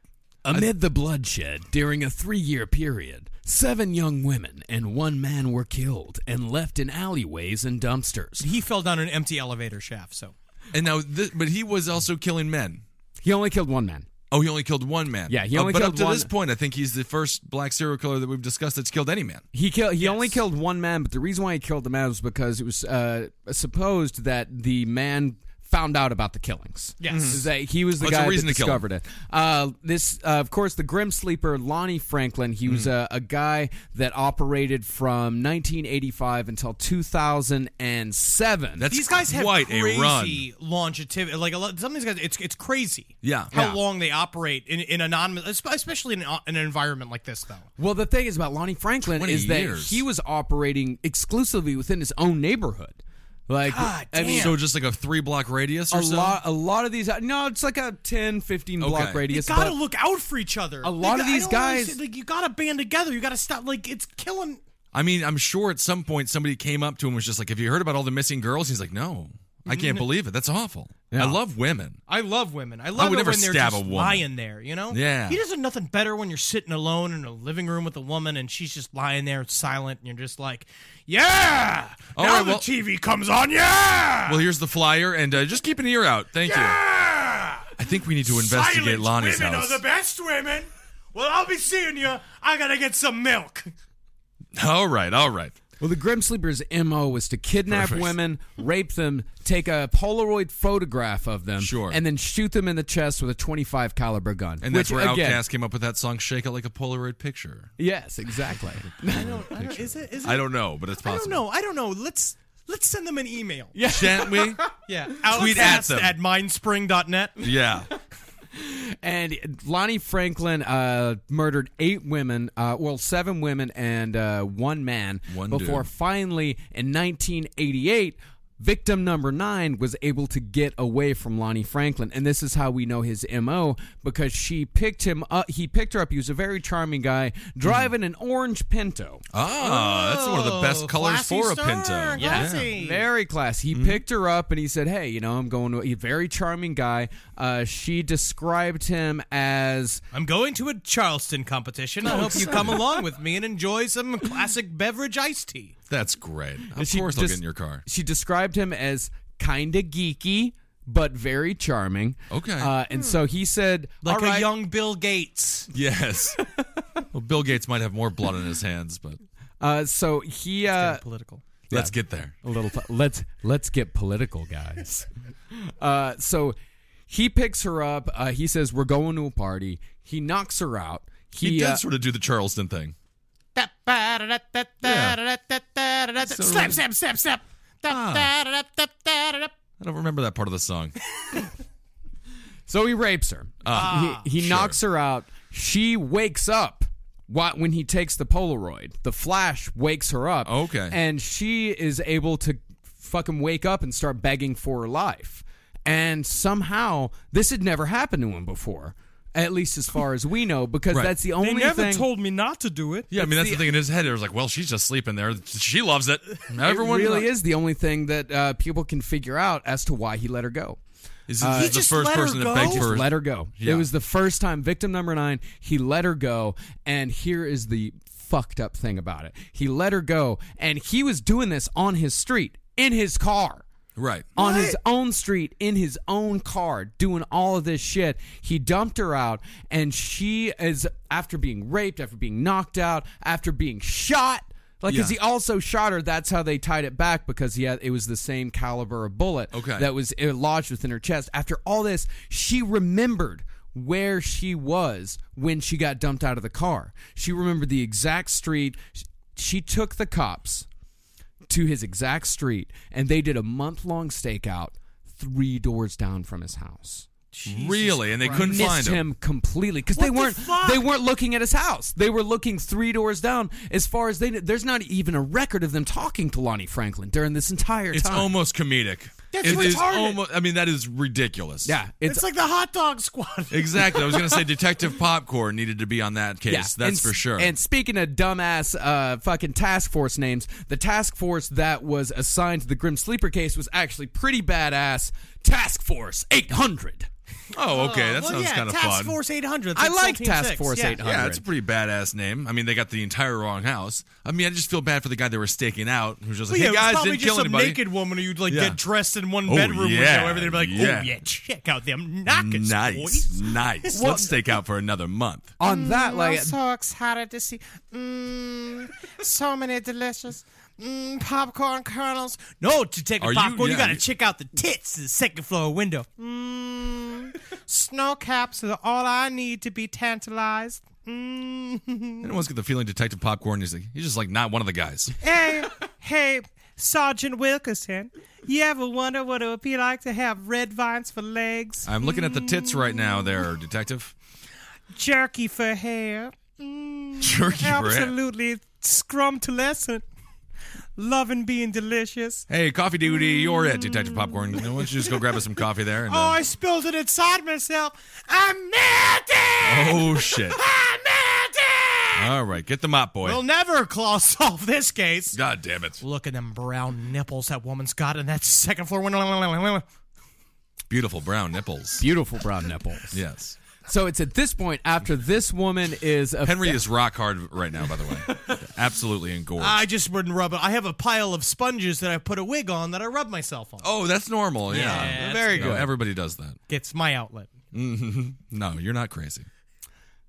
Amid the bloodshed during a three-year period, seven young women and one man were killed and left in alleyways and dumpsters. He fell down an empty elevator shaft. So And now, th- but he was also killing men. He only killed one man. Oh, he only killed one man. Yeah, he Uh, only but killed up to one- this point, I think he's the first black serial killer that we've discussed that's killed any man. He killed. He Yes. only killed one man, but the reason why he killed the man was because it was uh, supposed that the man found out about the killings. Yes. Is that he was the Oh, it's a guy that reason to kill him. discovered it. Uh, this, uh, of course, the Grim Sleeper, Lonnie Franklin. He Mm. was a, a guy that operated from nineteen eighty-five until two thousand seven. That's these guys have quite a run. crazy longevity. Like a lot, some of these guys, it's it's crazy. Yeah. how Yeah. long they operate in in anonymous, especially in, an- in an environment like this, though. Well, the thing is about Lonnie Franklin twenty is that years. he was operating exclusively within his own neighborhood. Like, God I mean, damn. So just like a three block radius or a so? lot, a lot of these. No, it's like a ten, fifteen block Okay. radius. You gotta but- look out for each other. A lot Like, of I these don't guys- understand, like you gotta band together. You gotta stop. Like it's killing. I mean, I'm sure at some point somebody came up to him and was just like, have you heard about all the missing girls? He's like, no, I can't believe it. That's awful. I love women. I love women. I love would it never when they're stab just a woman. lying there, you know? Yeah. He doesn't nothing better when you're sitting alone in a living room with a woman and she's just lying there silent and you're just like, yeah! All now right, the well- T V comes on, yeah! Well, here's the flyer, and uh, just keep an ear out. Thank you. yeah! I think we need to investigate Silent Lonnie's women house. are the best women. Well, I'll be seeing you. I gotta get some milk. All right, all right. Well, the Grim Sleeper's M O was to kidnap Perfect. women, rape them, take a Polaroid photograph of them, Sure. and then shoot them in the chest with a twenty-five caliber gun. And that's which, where again, Outkast came up with that song "Shake It Like a Polaroid Picture." Yes, exactly. I don't, I don't, is it? Is it? I don't know, but it's I possible. don't know. I don't know. Let's let's send them an email. Yeah. Shan't we? Yeah. Tweet at Outcast them. at mindspring dot net. Yeah. And Lonnie Franklin uh, murdered eight women, uh, well, seven women and uh, one man One before dude. finally, in nineteen eighty-eight, victim number nine was able to get away from Lonnie Franklin. And this is how we know his M O, because she picked him up. He picked her up. He was a very charming guy driving an orange Pinto. Ah, that's one of the best Oh, colors classy for a star, Pinto. classy. Very classy. He picked her up and he said, hey, you know, I'm going to a very charming guy. Uh, she described him as I'm going to a Charleston competition. I hope you come along with me and enjoy some classic beverage iced tea. That's great. Of She course, I'll des- get in your car. She described him as kind of geeky, but very charming. Okay. Uh, and so he said, Like "All right." a young Bill Gates. Yes. Well, Bill Gates might have more blood on his hands, but Uh, so he uh, Political. let's get there. a little. T- let's let's get political, guys. uh, so he picks her up. Uh, he says, "We're going to a party." He knocks her out. He, He, did uh, sort of do the Charleston thing. Slap, slap, slap, slap. I don't remember that part of the song. So he rapes her. Ah, he he sure. knocks her out. She wakes up wh- when he takes the Polaroid. The flash wakes her up. Okay. And she is able to fucking wake up and start begging for her life. And somehow, this had never happened to him before. At least as far as we know, because Right. that's the They only never thing. told me not to do it. Yeah, I mean, that's the, the- thing in his head. It was like, well, she's just sleeping there. She loves it. it Everyone really is the only thing that uh, people can figure out as to why he let her go. Is he the just first let her person to go? beg Just for? let her go. Yeah. It was the first time, victim number nine, he let her go. And here is the fucked up thing about it. He let her go, and he was doing this on his street, in his car. Right. On his own street, in his own car, doing all of this shit. He dumped her out, and she is, after being raped, after being knocked out, after being shot, like, because Yeah. he also shot her, that's how they tied it back, because he had, it was the same caliber of bullet Okay. that was uh, lodged within her chest. After all this, she remembered where she was when she got dumped out of the car. She remembered the exact street. She took the cops to his exact street, and they did a month-long stakeout three doors down from his house. Really? And they couldn't Missed find him, him. completely because they What the weren't fuck? they weren't looking at his house. They were looking three doors down. As far as they knew, there's not even a record of them talking to Lonnie Franklin during this entire It's time. almost comedic. That's It is retarded. almost. I mean, that is ridiculous. yeah, It's, it's, like the hot dog squad. Exactly. I was going to say Detective Popcorn needed to be on that case. yeah. That's and, for sure. And speaking of dumbass uh, fucking task force names, the task force that was assigned to the Grim Sleeper case was actually pretty badass. Task Force eight hundred. oh, okay. That well, sounds yeah, kind of Task fun. Force eight hundred. I That's like Saltine Task six, Force yeah. eight hundred. Yeah, it's a pretty badass name. I mean, they got the entire wrong house. I mean, I just feel bad for the guy they were staking out, who's just Well, like, yeah, "Hey it was guys, probably didn't just kill some anybody." naked woman who'd like Yeah. get dressed in one Oh, bedroom window. yeah, Everything be like, yeah. oh yeah, check out them knockers, Nice, boys. nice. Let's stake out for another month. On that, like, so excited to see mm, so many delicious mm, popcorn kernels. No, Detective Are you- Popcorn, you, yeah, gotta you- check out the tits in the second floor window. Mm, snow caps are all I need to be tantalized. Mm. Anyone's get the feeling Detective Popcorn is like, he's just like not one of the guys. Hey, hey, Sergeant Wilkerson, you ever wonder what it would be like to have red vines for legs, I'm looking at the tits right now, there, Detective. jerky for hair? Mm, Jerky for hair. absolutely scrumptulescent. Loving being delicious. Hey, coffee duty, you're it, Detective Popcorn. Why don't you just go grab us some coffee there? And, Oh, uh, I spilled it inside myself. I'm melting! oh shit! I'm melting! All right, get the mop, boy. We'll never claw solve this case. God damn it! Look at them brown nipples that woman's got in that second floor window. Beautiful brown nipples. beautiful brown nipples. Yes. So it's at this point, after this woman is a Henry is rock hard right now, by the way. Absolutely engorged. I just wouldn't rub it. I have a pile of sponges that I put a wig on that I rub myself on. oh, that's normal. Yeah. Yeah, very You know, good. everybody does that. It's my outlet. No, you're not crazy.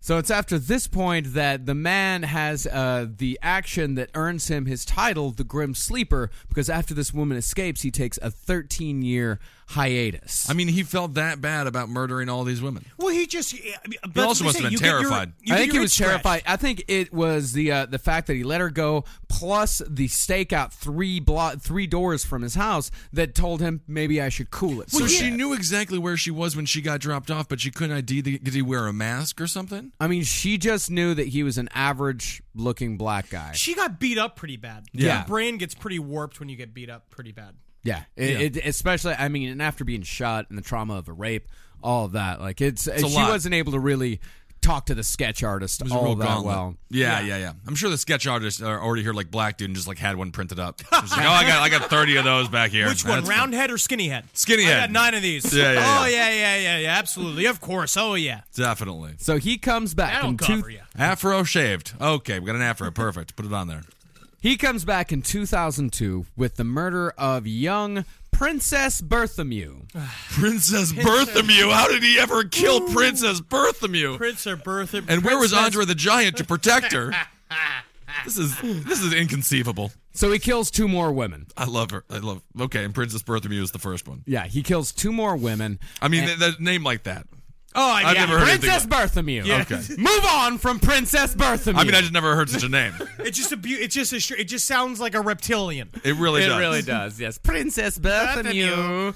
So it's after this point that the man has uh, the action that earns him his title, the Grim Sleeper, because after this woman escapes, he takes a thirteen-year hiatus. I mean, he felt that bad about murdering all these women. Well, he just. I mean, He also must have been terrified. I think he was terrified. I think it was the uh, the fact that he let her go, plus the stakeout three blo- three doors from his house that told him maybe I should cool it. So So she yeah. knew exactly where she was when she got dropped off, but she couldn't I D. The, did he wear a mask or something? I mean, she just knew that he was an average-looking black guy. She got beat up pretty bad. Yeah. Your brain gets pretty warped when you get beat up pretty bad. Yeah, it, It, especially I mean, and after being shot and the trauma of a rape, all of that, like it's, It's a she lot. wasn't able to really talk to the sketch artist It was a all real that gauntlet. well. Yeah, yeah, yeah, I'm sure the sketch artists are already here like black dude and just like had one printed up. Just like, oh, I got I got thirty of those back here. Which one, That's round fine. head or skinny head? Skinny I head. got nine of these. Yeah, yeah, Oh, yeah. yeah, yeah, yeah, yeah, absolutely. Of course. Oh, yeah. Definitely. So he comes back That'll in cover two, you. Afro shaved. Okay, we got an afro. Perfect. Put it on there. he comes back in two thousand two with the murder of young Princess Berthomew. Princess Berthomew. How did he ever kill Princess Berthomew? Prince or Bertha. And where was Princess- Andre the Giant to protect her? This is this is inconceivable. So he kills two more women. I love her. I love. Okay, and Princess Berthomew is the first one. Yeah, he kills two more women. I mean, And- that, that name like that. Oh, I've yeah. never heard anything Princess like- Berthomew. Yeah. Okay. Move on from Princess Berthomew. I mean, I just never heard such a name. It's just a bu- It's just a. sh- It just sounds like a reptilian. It really It does. really does. Yes, Princess Berthomew.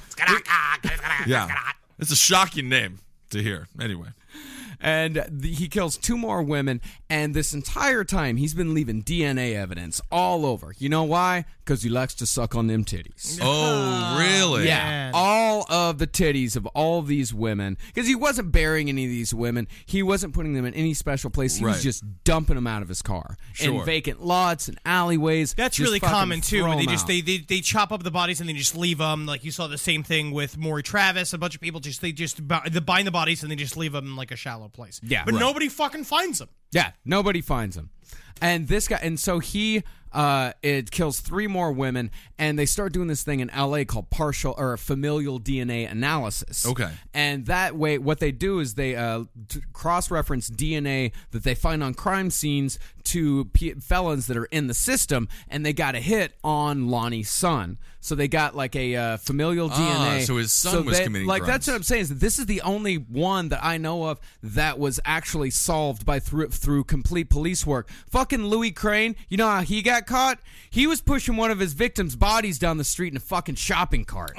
Yeah, it's a shocking name to hear. Anyway, And the, he kills two more women, and this entire time he's been leaving D N A evidence all over. You know why? Because he likes to suck on them titties. oh really? Yeah, Man. all of the titties of all these women. Because he wasn't burying any of these women. He wasn't putting them in any special place. He Right. was just dumping them out of his car Sure. in vacant lots and alleyways. That's just really fucking common too. throw Where they 'em just out. they, they they chop up the bodies and they just leave them. Like you saw the same thing with Maury Travis. A bunch of people just they just bu- they bind the bodies and they just leave them in like a shallow place. Yeah, but right. nobody fucking finds them. Yeah, nobody finds him. And this guy, and so he, uh, it kills three more women, and they start doing this thing in L A called partial or familial D N A analysis. Okay. And that way, what they do is they uh, t- cross-reference D N A that they find on crime scenes to p- felons that are in the system, and they got a hit on Lonnie's son. So they got like a uh, familial D N A. Ah, so his son was they- committing like crimes. that's what I'm saying is that this is the only one that I know of that was actually solved by through through complete police work. Fucking Louis Crane, you know how he got caught? He was pushing one of his victims' bodies down the street in a fucking shopping cart.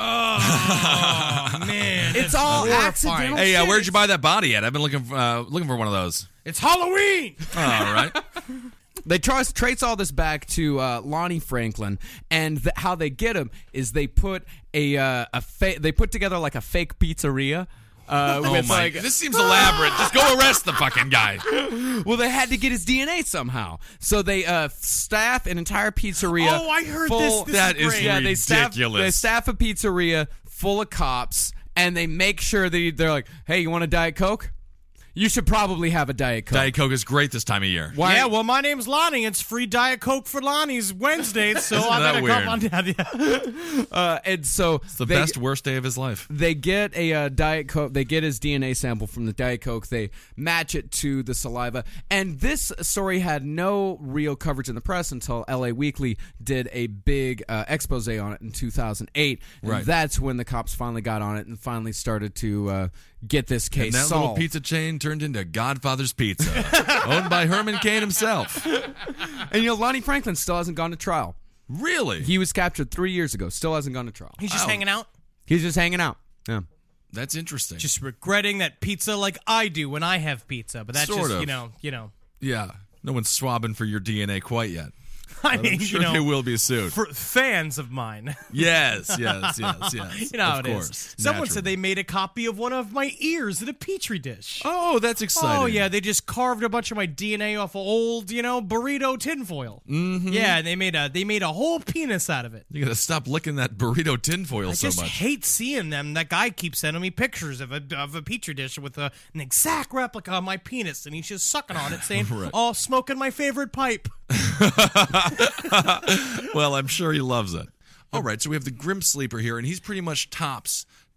Oh man, it's all horrifying. accidental. Hey, uh, shit. where'd you buy that body at? I've been looking for, uh, looking for one of those. It's Halloween. All right. They trace, trace all this back to uh, Lonnie Franklin, and th- how they get him is they put a uh, a fa- they put together like a fake pizzeria. Uh, Oh with my! like, this seems elaborate. Just go arrest the fucking guy. well, they had to get his D N A somehow, so they uh, staff an entire pizzeria. Oh, I heard full, this. This That is is great. Yeah, they staff, ridiculous. they staff a pizzeria full of cops, and they make sure that they're like, "Hey, you want a Diet Coke? You should probably have a Diet Coke." Diet Coke is great this time of year. Why- Yeah, well, my name's Lonnie. It's free Diet Coke for Lonnie's Wednesdays, so Isn't I that better weird? come on down. Yeah. Uh, and so It's the they, best worst day of his life. They get a uh, Diet Coke. They get his D N A sample from the Diet Coke. They match it to the saliva. And this story had no real coverage in the press until L A Weekly did a big uh, expose on it in two thousand eight. And Right. that's when the cops finally got on it and finally started to uh, get this case And that solved. little pizza chain turned into Godfather's Pizza, owned by Herman Cain himself. And you know, Lonnie Franklin still hasn't gone to trial. Really? He was captured three years ago. Still hasn't gone to trial. He's just Wow. hanging out, He's just hanging out. Yeah. That's interesting. just regretting that pizza like I do when I have pizza. But that's Sort just of. you know, you know. yeah. No one's swabbing for your D N A quite yet. I But mean, I'm sure you know, they will be soon. for fans of mine. Yes, yes, yes, yes. You know how of it is. course. Someone said Naturally. they made a copy of one of my ears in a petri dish. Oh, that's exciting. Oh yeah, they just carved a bunch of my D N A off of old, you know, burrito tinfoil. Mm-hmm. Yeah, and they made a they made a whole penis out of it. You gotta stop licking that burrito tinfoil I so just much. hate seeing them. That guy keeps sending me pictures of a of a petri dish with a, an exact replica of my penis, and he's just sucking on it, saying, Right. "Oh, smoking my favorite pipe." Well, I'm sure he loves it. All right, so we have the Grim Sleeper here, and he's pretty much tops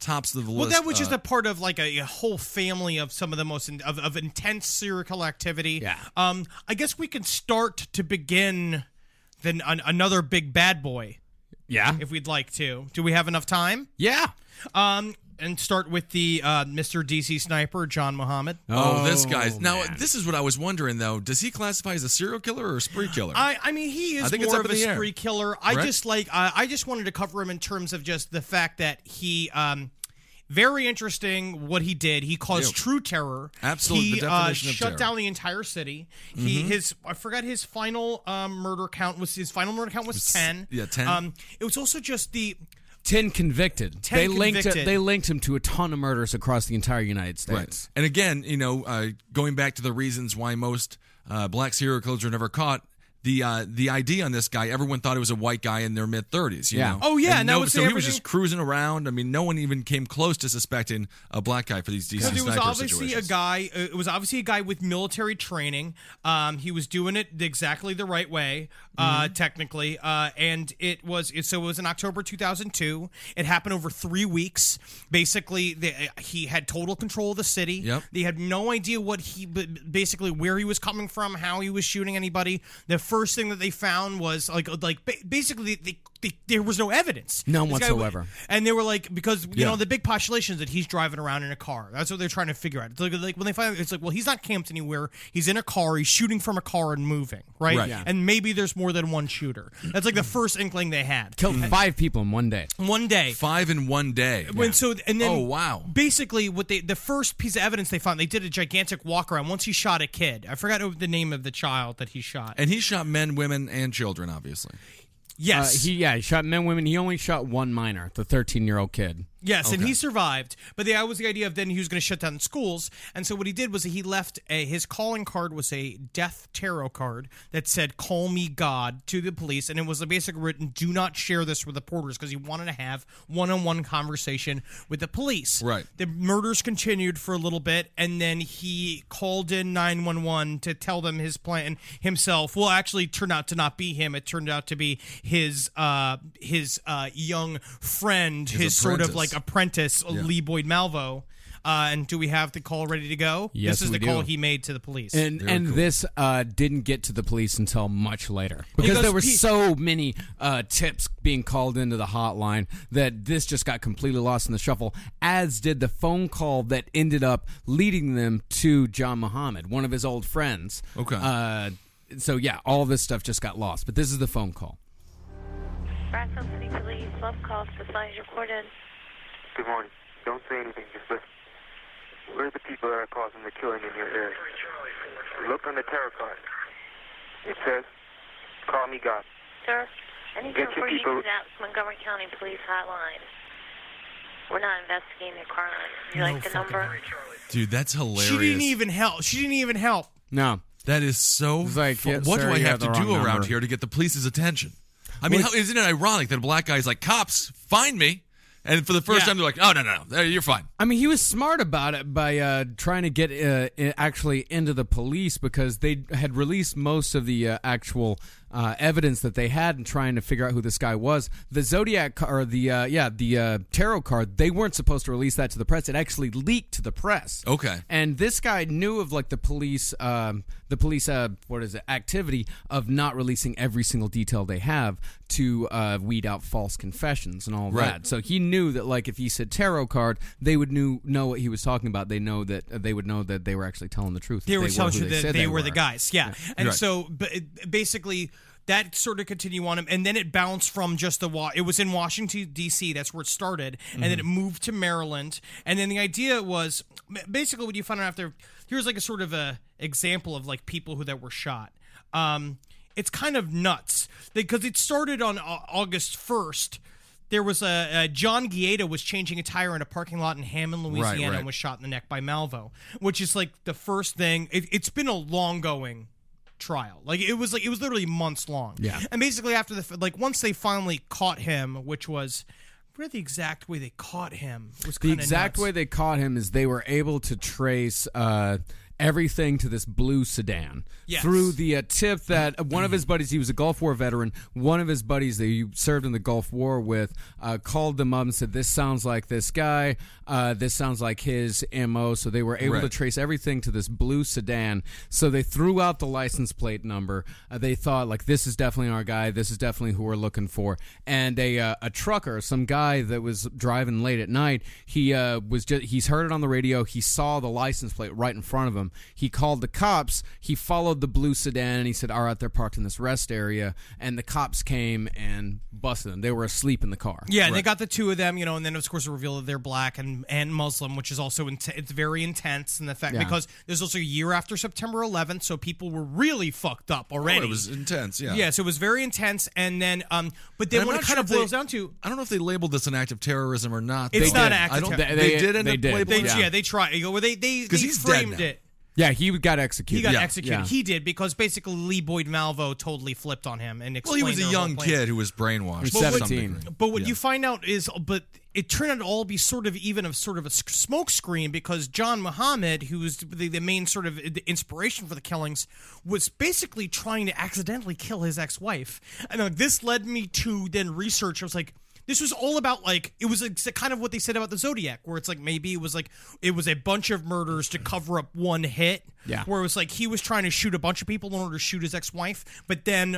tops of the Well, list. that was just uh, a part of like a, a whole family of some of the most in, of, of intense serial killer activity. Yeah. Um, I guess we can start to begin then an, another big bad boy Yeah. if we'd like to. Do we have enough time? Yeah. Um, and start with the uh, Mister D C sniper, John Muhammad. Oh, this guy's now. man. This is what I was wondering though. Does he classify as a serial killer or a spree killer? I, I mean, he I is think it's more up of in a the air. spree killer. I Correct? just like uh, I just wanted to cover him in terms of just the fact that he, um, very interesting what he did. He caused Yeah. true terror. Absolutely, he the uh, definition of shut terror. down the entire city. He his I forgot his final um, murder count was his final murder count was It's- ten. yeah, ten. Um, it was also just the. ten convicted. ten they linked convicted. they linked him to a ton of murders across the entire United States. Right. And again, you know, uh, going back to the reasons why most uh, black serial killers are never caught. The uh, the I D on this guy, everyone thought it was a white guy in their mid thirties. You Yeah. know? Oh, yeah, and that no, was so he was everything- just cruising around. I mean, no one even came close to suspecting a black guy for these D C Because it was sniper obviously situations. a guy. Uh, it was obviously a guy with military training. Um, he was doing it exactly the right way, uh, Mm-hmm. technically. Uh, and it was it, so it was in October two thousand two. It happened over three weeks. Basically, the, he had total control of the city. Yep. They had no idea what he, basically where he was coming from, how he was shooting anybody. The first thing that they found was like like ba- basically they, they, there was no evidence. None This guy- whatsoever. and they were like, because you Yeah. know the big postulation is that he's driving around in a car. That's what they're trying to figure out. It's like, like when they find, it's like, well, he's not camped anywhere. He's in a car. He's shooting from a car and moving, right? Right. Yeah. And maybe there's more than one shooter. That's like the first inkling they had. Killed five people in one day. One day. Five in one day. When so and then Oh, wow. Basically, what they the first piece of evidence they found, they did a gigantic walk around. Once he shot a kid, I forgot the name of the child that he shot. And he shot men, women, and children, obviously. yes, Uh, he yeah, he shot men, women. He only shot one minor, the thirteen year old kid. Yes, and Okay. he survived. But the, that was the idea of then he was going to shut down schools. And so what he did was he left a, his calling card was a death tarot card that said, "Call me God," to the police. And it was basically written, "Do not share this with the porters," because he wanted to have one-on-one conversation with the police. Right. The murders continued for a little bit, and then he called in nine one one to tell them his plan himself. Well, actually, it turned out to not be him. It turned out to be his uh, his uh, young friend, his, sort of apprentice. like apprentice, Yeah. Lee Boyd Malvo. Uh, and do we have the call ready to go? Yes, this is we the call do. he made to the police. And Very and cool. this uh, didn't get to the police until much later because Because there were he- so many uh, tips being called into the hotline that this just got completely lost in the shuffle. As did the phone call that ended up leading them to John Muhammad, one of his old friends. Okay. Uh, so yeah, all this stuff just got lost. But this is the phone call. Brackville City Police, love calls, the sign is recorded. Good morning. Don't say anything, just listen. Where are the people that are causing the killing in your area? Look on the tarot card. It says, "Call me God." Sir, anything Get your before you people- use that Montgomery County Police hotline. We're not investigating a crime. You like the number? Dude, that's hilarious. she didn't even help. She didn't even help. No. That is so. It's like, fu- yeah, what sir, do I you have have to the do wrong around number. here to get the police's attention? I mean, Well, how, isn't it ironic that a black guy's like, "Cops, find me," and for the first Yeah. time they're like, "Oh no, no, no, you're fine." I mean, he was smart about it by uh, trying to get uh, i- actually into the police because they had released most of the uh, actual uh, evidence that they had and trying to figure out who this guy was. The Zodiac ca- or the uh, yeah the uh, tarot card, they weren't supposed to release that to the press. It actually leaked to the press. Okay. And this guy knew of like the police, um, the police, uh, what is it, activity of not releasing every single detail they have to uh, weed out false confessions and all Right. that. So he knew that like if he said tarot card, they would knew know what he was talking about. They know that uh, they would know that they were actually telling the truth. They that were telling who you that said they, were, the guys. Yeah. And Right. so but it, basically that sort of continued on him, and then it bounced from just the wa- it was in Washington D C. That's where it started, and then it moved to Maryland. And then the idea was basically what you found out after. Here's like a sort of a example of like people who that were shot. Um, it's kind of nuts because it started on Au- August first. There was a, a John Guieta was changing a tire in a parking lot in Hammond, Louisiana, right. and was shot in the neck by Malvo, which is like the first thing. It, it's been a long going trial. Like it was like it was literally months long. Yeah. And basically after the like once they finally caught him, which was what the exact way they caught him was The kind of exact way they caught him is they were able to trace uh, everything to this blue sedan. Yes. Through the uh, tip that one of his buddies, he was a Gulf War veteran, one of his buddies that he served in the Gulf War with, uh, called them up and said, this sounds like this guy, uh, this sounds like his M O, so they were able Right. to trace everything to this blue sedan. So they threw out the license plate number. Uh, they thought, like, this is definitely our guy, this is definitely who we're looking for. And a uh, a trucker, some guy that was driving late at night, he uh, was just, he's heard it on the radio, he saw the license plate right in front of him. He called the cops, he followed the blue sedan, and he said, all right, they're parked in this rest area. And the cops came and busted them. They were asleep in the car. Yeah, and they got the two of them, you know, and then of course it revealed that they're black and, and Muslim, which is also int- it's very intense in the fact Yeah. because there's also a year after September eleventh, so people were really fucked up already. Oh, it was intense, yeah. Yeah, so it was very intense, and then, um, but then And I'm what it not kind sure of if boils they- down to, I don't know if they labeled this an act of terrorism or not. It's though. not did. an act I of don't. terror. They, They- did end they up did. labeling. they, it. yeah. they tried. You know, they they, 'Cause they he's dead framed now. it. Yeah, he got He executed. got Yeah. executed. Yeah. He did because basically Lee Boyd Malvo totally flipped on him and Well, he explained was a their whole young plan. kid who was brainwashed. He's to some seventeen. degree. But what Yeah. you find out is, but it turned out to all be sort of even of sort of a smoke screen because John Muhammad, who was the, the main sort of the inspiration for the killings, was basically trying to accidentally kill his ex-wife. And like, this led me to then research. I was like, this was all about like it was like, kind of what they said about the Zodiac, where it's like maybe it was like it was a bunch of murders to cover up one hit. Yeah. Where it was like he was trying to shoot a bunch of people in order to shoot his ex-wife, but then.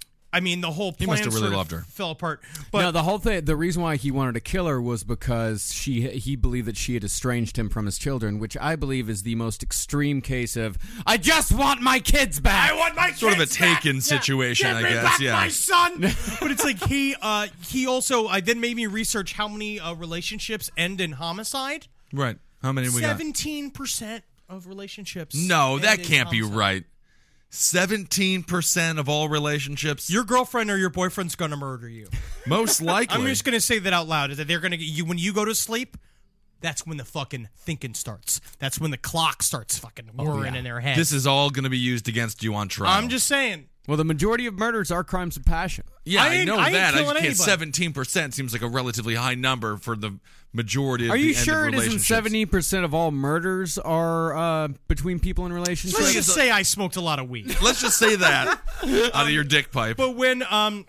I mean, the whole He plan must have really sort of loved her. fell apart. But no, the whole thing, the reason why he wanted to kill her was because she he believed that she had estranged him from his children, which I believe is the most extreme case of, I just want my kids back. I want my Sort of a kids back! Taken Yeah. situation, Give I me guess, back yeah. my son. But it's like he uh he also I then made me research how many uh, relationships end in homicide. Right. How many we got? Seventeen percent of relationships. No, end that in can't be homicide. right. seventeen percent of all relationships? Your girlfriend or your boyfriend's gonna murder you. Most likely. I'm just gonna say that out loud. Is that they're gonna get you when you go to sleep? That's when the fucking thinking starts. That's when the clock starts fucking whirring in their head. This is all going to be used against you on trial. I'm just saying. Well, the majority of murders are crimes of passion. Yeah, I I, ain't- know I ain't that. I killing just can't. anybody. Seventeen percent seems like a relatively high number for the majority of Are the you ended sure it isn't relationships. seventy percent of all murders are uh, between people in relationships? Let's just say I smoked a lot of weed. Let's just say that out of your dick pipe. But when um,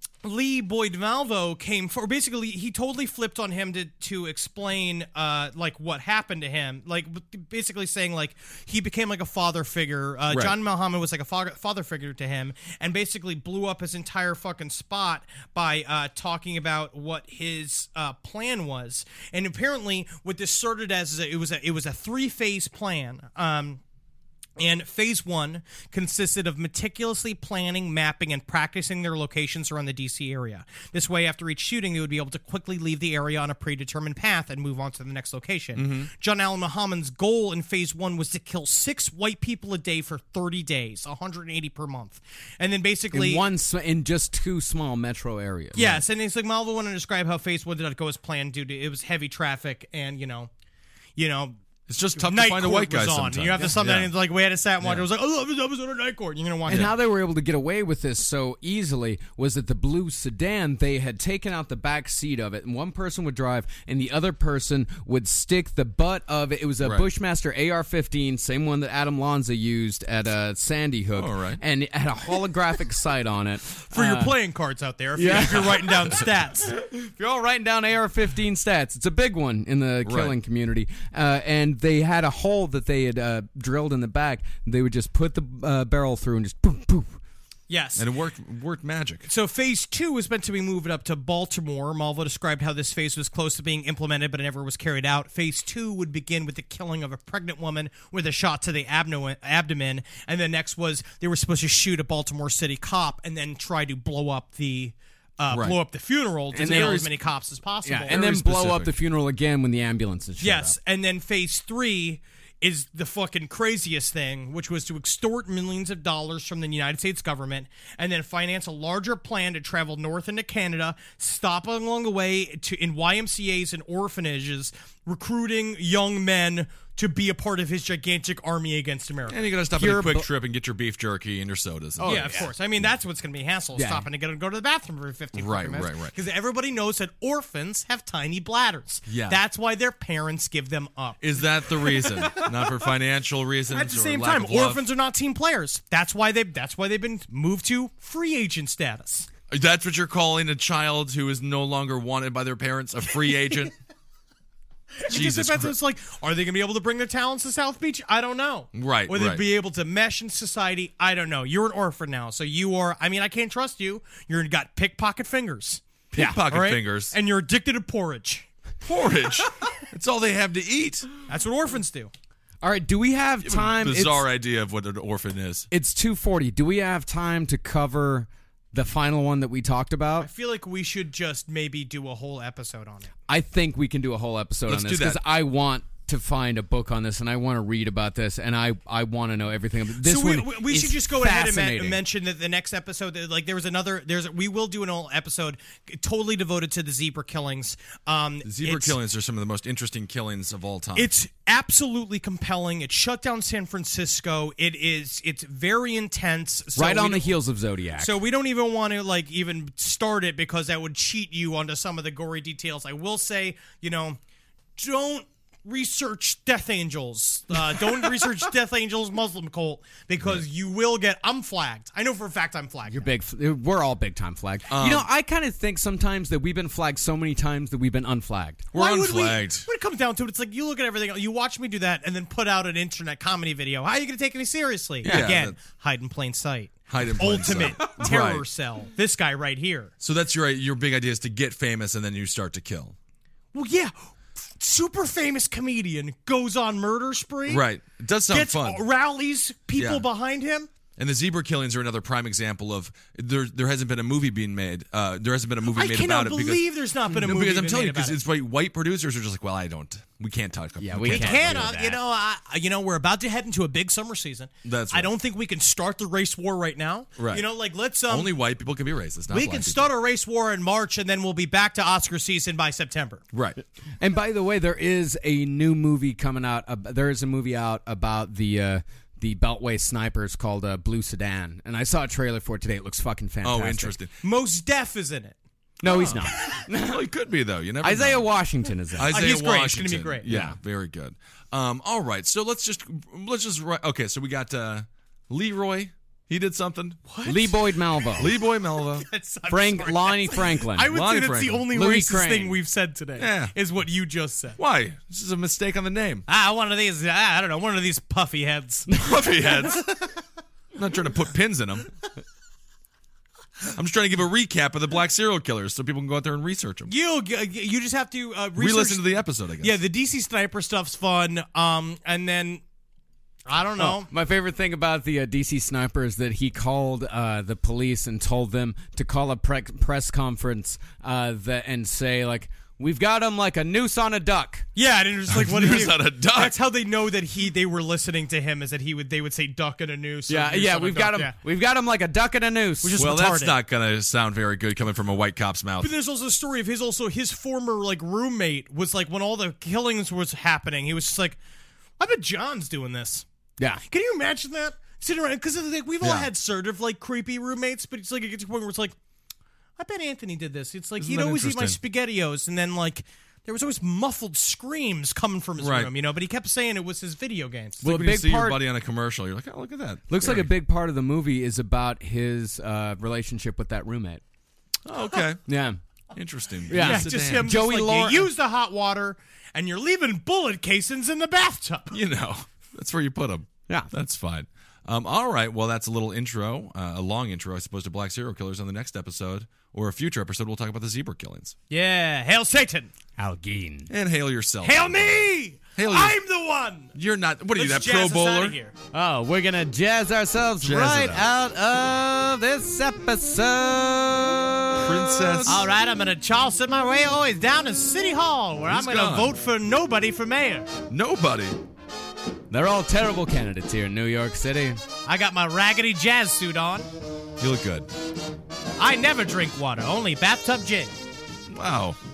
Lee Boyd Malvo came for, basically he totally flipped on him to to explain uh like what happened to him, like basically saying like he became like a father figure. Uh, Right. John Muhammad was like a father father figure to him, and basically blew up his entire fucking spot by uh, talking about what his uh, plan was. And apparently, what this started as is a, it was a it was a three phase plan. Um. And phase one consisted of meticulously planning, mapping, and practicing their locations around the D C area. This way, after each shooting, they would be able to quickly leave the area on a predetermined path and move on to the next location. Mm-hmm. John Allen Muhammad's goal in phase one was to kill six white people a day for thirty days, one hundred eighty per month. And then basically... in one sm- in just two small metro areas. Yes, and it's like Malvo wanted to describe how phase one did not go as planned due to it was heavy traffic and, you know, you know... It's just tough to Night find a Court white guy was on. sometimes. You have to something Yeah. and like we had to sat and watch. It was like, oh, I was on a Night Court. You're gonna watch And it. how they were able to get away with this so easily was that the blue sedan, they had taken out the back seat of it, and one person would drive, and the other person would stick the butt of it. It was a Right. Bushmaster A R fifteen, same one that Adam Lanza used at uh, Sandy Hook, All right. and it had a holographic sight on it. For your Uh, playing cards out there, if, yeah. you, if you're writing down stats. If you're all writing down A R fifteen stats, it's a big one in the killing Right. community. Uh, and they had a hole that they had uh, drilled in the back. They would just put the uh, barrel through and just poof, poof. Yes. And it worked worked magic. So phase two was meant to be moved up to Baltimore. Malvo described how this phase was close to being implemented, but it never was carried out. Phase two would begin with the killing of a pregnant woman with a shot to the abno- abdomen, and then next was they were supposed to shoot a Baltimore City cop and then try to blow up the uh, Right. blow up the funeral to And kill there as is- many cops as possible. Yeah, and then Very blow up specific. the funeral again when the ambulances showed Yes, up. and then phase three is the fucking craziest thing, which was to extort millions of dollars from the United States government and then finance a larger plan to travel north into Canada, stopping along the way to in Y M C As and orphanages, recruiting young men to be a part of his gigantic army against America. And you got to stop Pure at a quick bu- trip and get your beef jerky and your sodas. Oh, yeah, of course. I mean, that's what's going to be hassle, Yeah. stopping to get, go to the bathroom every fifteen Right, minutes. right, right. Because everybody knows that orphans have tiny bladders. Yeah. That's why their parents give them up. Is that the reason? Not for financial reasons? At the or same lack time, of love? orphans are not team players. That's why they that's why they've been moved to free agent status. That's what you're calling a child who is no longer wanted by their parents a free agent? It Jesus just depends. Christ. It's like, are they going to be able to bring their talents to South Beach? I don't know. Right, Will they right. be able to mesh in society? I don't know. You're an orphan now, so you are. I mean, I can't trust you. You're got pickpocket fingers. Pickpocket All right? fingers. And you're addicted to porridge. Porridge? It's all they have to eat. That's what orphans do. All right, do we have time? Bizarre It's, idea of what an orphan is. it's two forty. Do we have time to cover the final one that we talked I about? feel like we should just maybe do a whole episode on it. I think we can do a whole episode Let's on do this because that. I want to find a book on this and I want to read about this and I, I want to know everything about this. so we, one we, we is should just go ahead and, men- fascinating. mention that the next episode, that, like there was another, there's we will do an whole episode totally devoted to the zebra killings. Um, Zebra it's- killings are some of the most interesting killings of all time. It's absolutely compelling. It shut down San Francisco. It is. It's very intense. So right we on the don't- heels of Zodiac. So we don't even want to like even start it because that would cheat you onto some of the gory details. I will say, you know, don't research Death Angels. Uh, don't research Death Angels Muslim cult because you will get. I'm flagged. I know for a fact I'm flagged. You're big. We're all big time flagged. Um, you know, I kind of think sometimes that we've been flagged so many times that we've been unflagged. We're Why would we- unflagged. when it comes down to it, it's like you look at everything. You watch me do that, and then put out an internet comedy video. How are you going to take me seriously? Yeah, Again, that- hide in plain sight. Hide in plain Ultimate sight. terror Right. cell. This guy right here. So that's your your big idea is to get famous and then you start to kill. Well, yeah. Super famous comedian goes on murder spree. Right. It does sound Gets fun. rallies people Yeah. behind him. And the zebra killings are another prime example of there. There hasn't been a movie being made. Uh, there hasn't been a movie I made cannot about it. believe because, there's not been a no, movie because I'm been telling made you, because about it's like white producers are just like, well, I don't. We can't talk. Yeah, we We can't can, do uh, that. you know. I, you know, we're about to head into a big summer season. That's I right. don't think we can start the race war right now. Right. You know, like let's um, Only white people can be racist. Not we black can people. start a race war in March, and then we'll be back to Oscar season by September. Right. And by the way, there is a new movie coming out. Uh, there is a movie out about the uh, the Beltway snipers called uh, Blue Sedan, and I saw a trailer for it today. It looks fucking fantastic. Oh, interesting. Mos Def is in it. No, he's not. Well, he could be though. You never. Isaiah know. Washington is in. it. Isaiah he's great. It's Washington. gonna be great. Yeah, Yeah. very good. Um, all right, so let's just let's just write. Okay, so we got uh, Leroy. He did something. Lee Boyd Malvo. Lee Boy Melva. That's- I'm Frank sorry. Lonnie Franklin. I would Lonnie say that's the Franklin. only Louis racist Crane. thing we've said today. Yeah. Is what you just said. Why? This is a mistake on the name. Ah, one of these. Ah, I don't know. One of these puffy heads. Puffy heads. I'm not trying to put pins in them. I'm just trying to give a recap of the black serial killers so people can go out there and research them. You you just have to uh, research. Re-listen to the episode, I guess. Yeah, the D C sniper stuff's fun. Um, and then I don't know. Oh, my favorite thing about the uh, D C sniper is that he called uh, the police and told them to call a pre- press conference uh, that, and say, like, we've got him like a noose on a duck. Yeah, and it was like what Noose did he- on a duck. That's how they know that he they were listening to him is that he would they would say duck and a noose. or Yeah, noose yeah, on a we've duck, got him. yeah. We've got him like a duck and a noose. Which is Well, that's retarded. not going to sound very good coming from a white cop's mouth. But there's also a story of his also his former like roommate was like when all the killings was happening, he was just like, I bet John's doing this. yeah. Can you imagine that? Sitting around because like, we've all Yeah. had sort of like creepy roommates, but it's like it gets to a point where it's like, I bet Anthony did this. It's like Isn't he'd that always eat my interesting? SpaghettiOs, and then like there was always muffled screams coming from his Right. room, you know. But he kept saying it was his video games. Well, Like a when you big see your part buddy on a commercial, you're like, oh, look at that. looks like Very- a big part of the movie is about his uh, relationship with that roommate. Oh, okay. Yeah. Interesting. Yeah. Yeah, Yes, just damn. him. Joey just like, Lawrence- you use the hot water, and you're leaving bullet casings in the bathtub. You know, that's where you put them. Yeah. That's fine. Um, all right. Well, that's a little intro, uh, a long intro, I suppose, to black serial killers. On the next episode or a future episode, we'll talk about the zebra killings. Yeah, hail Satan, Algene. And hail yourself. hail me. Hail you. I'm the one. You're not. What are you, Let's that Pro jazz us outta Bowler? here. Oh, we're gonna jazz ourselves Jazz it right out. out of this episode. Princess. All right, I'm gonna Charleston my way always down to City Hall, where He's I'm gonna gone. vote for nobody for mayor. Nobody. They're all terrible candidates here in New York City. I got my raggedy jazz suit on. You look good. I never drink water, only bathtub gin. Wow.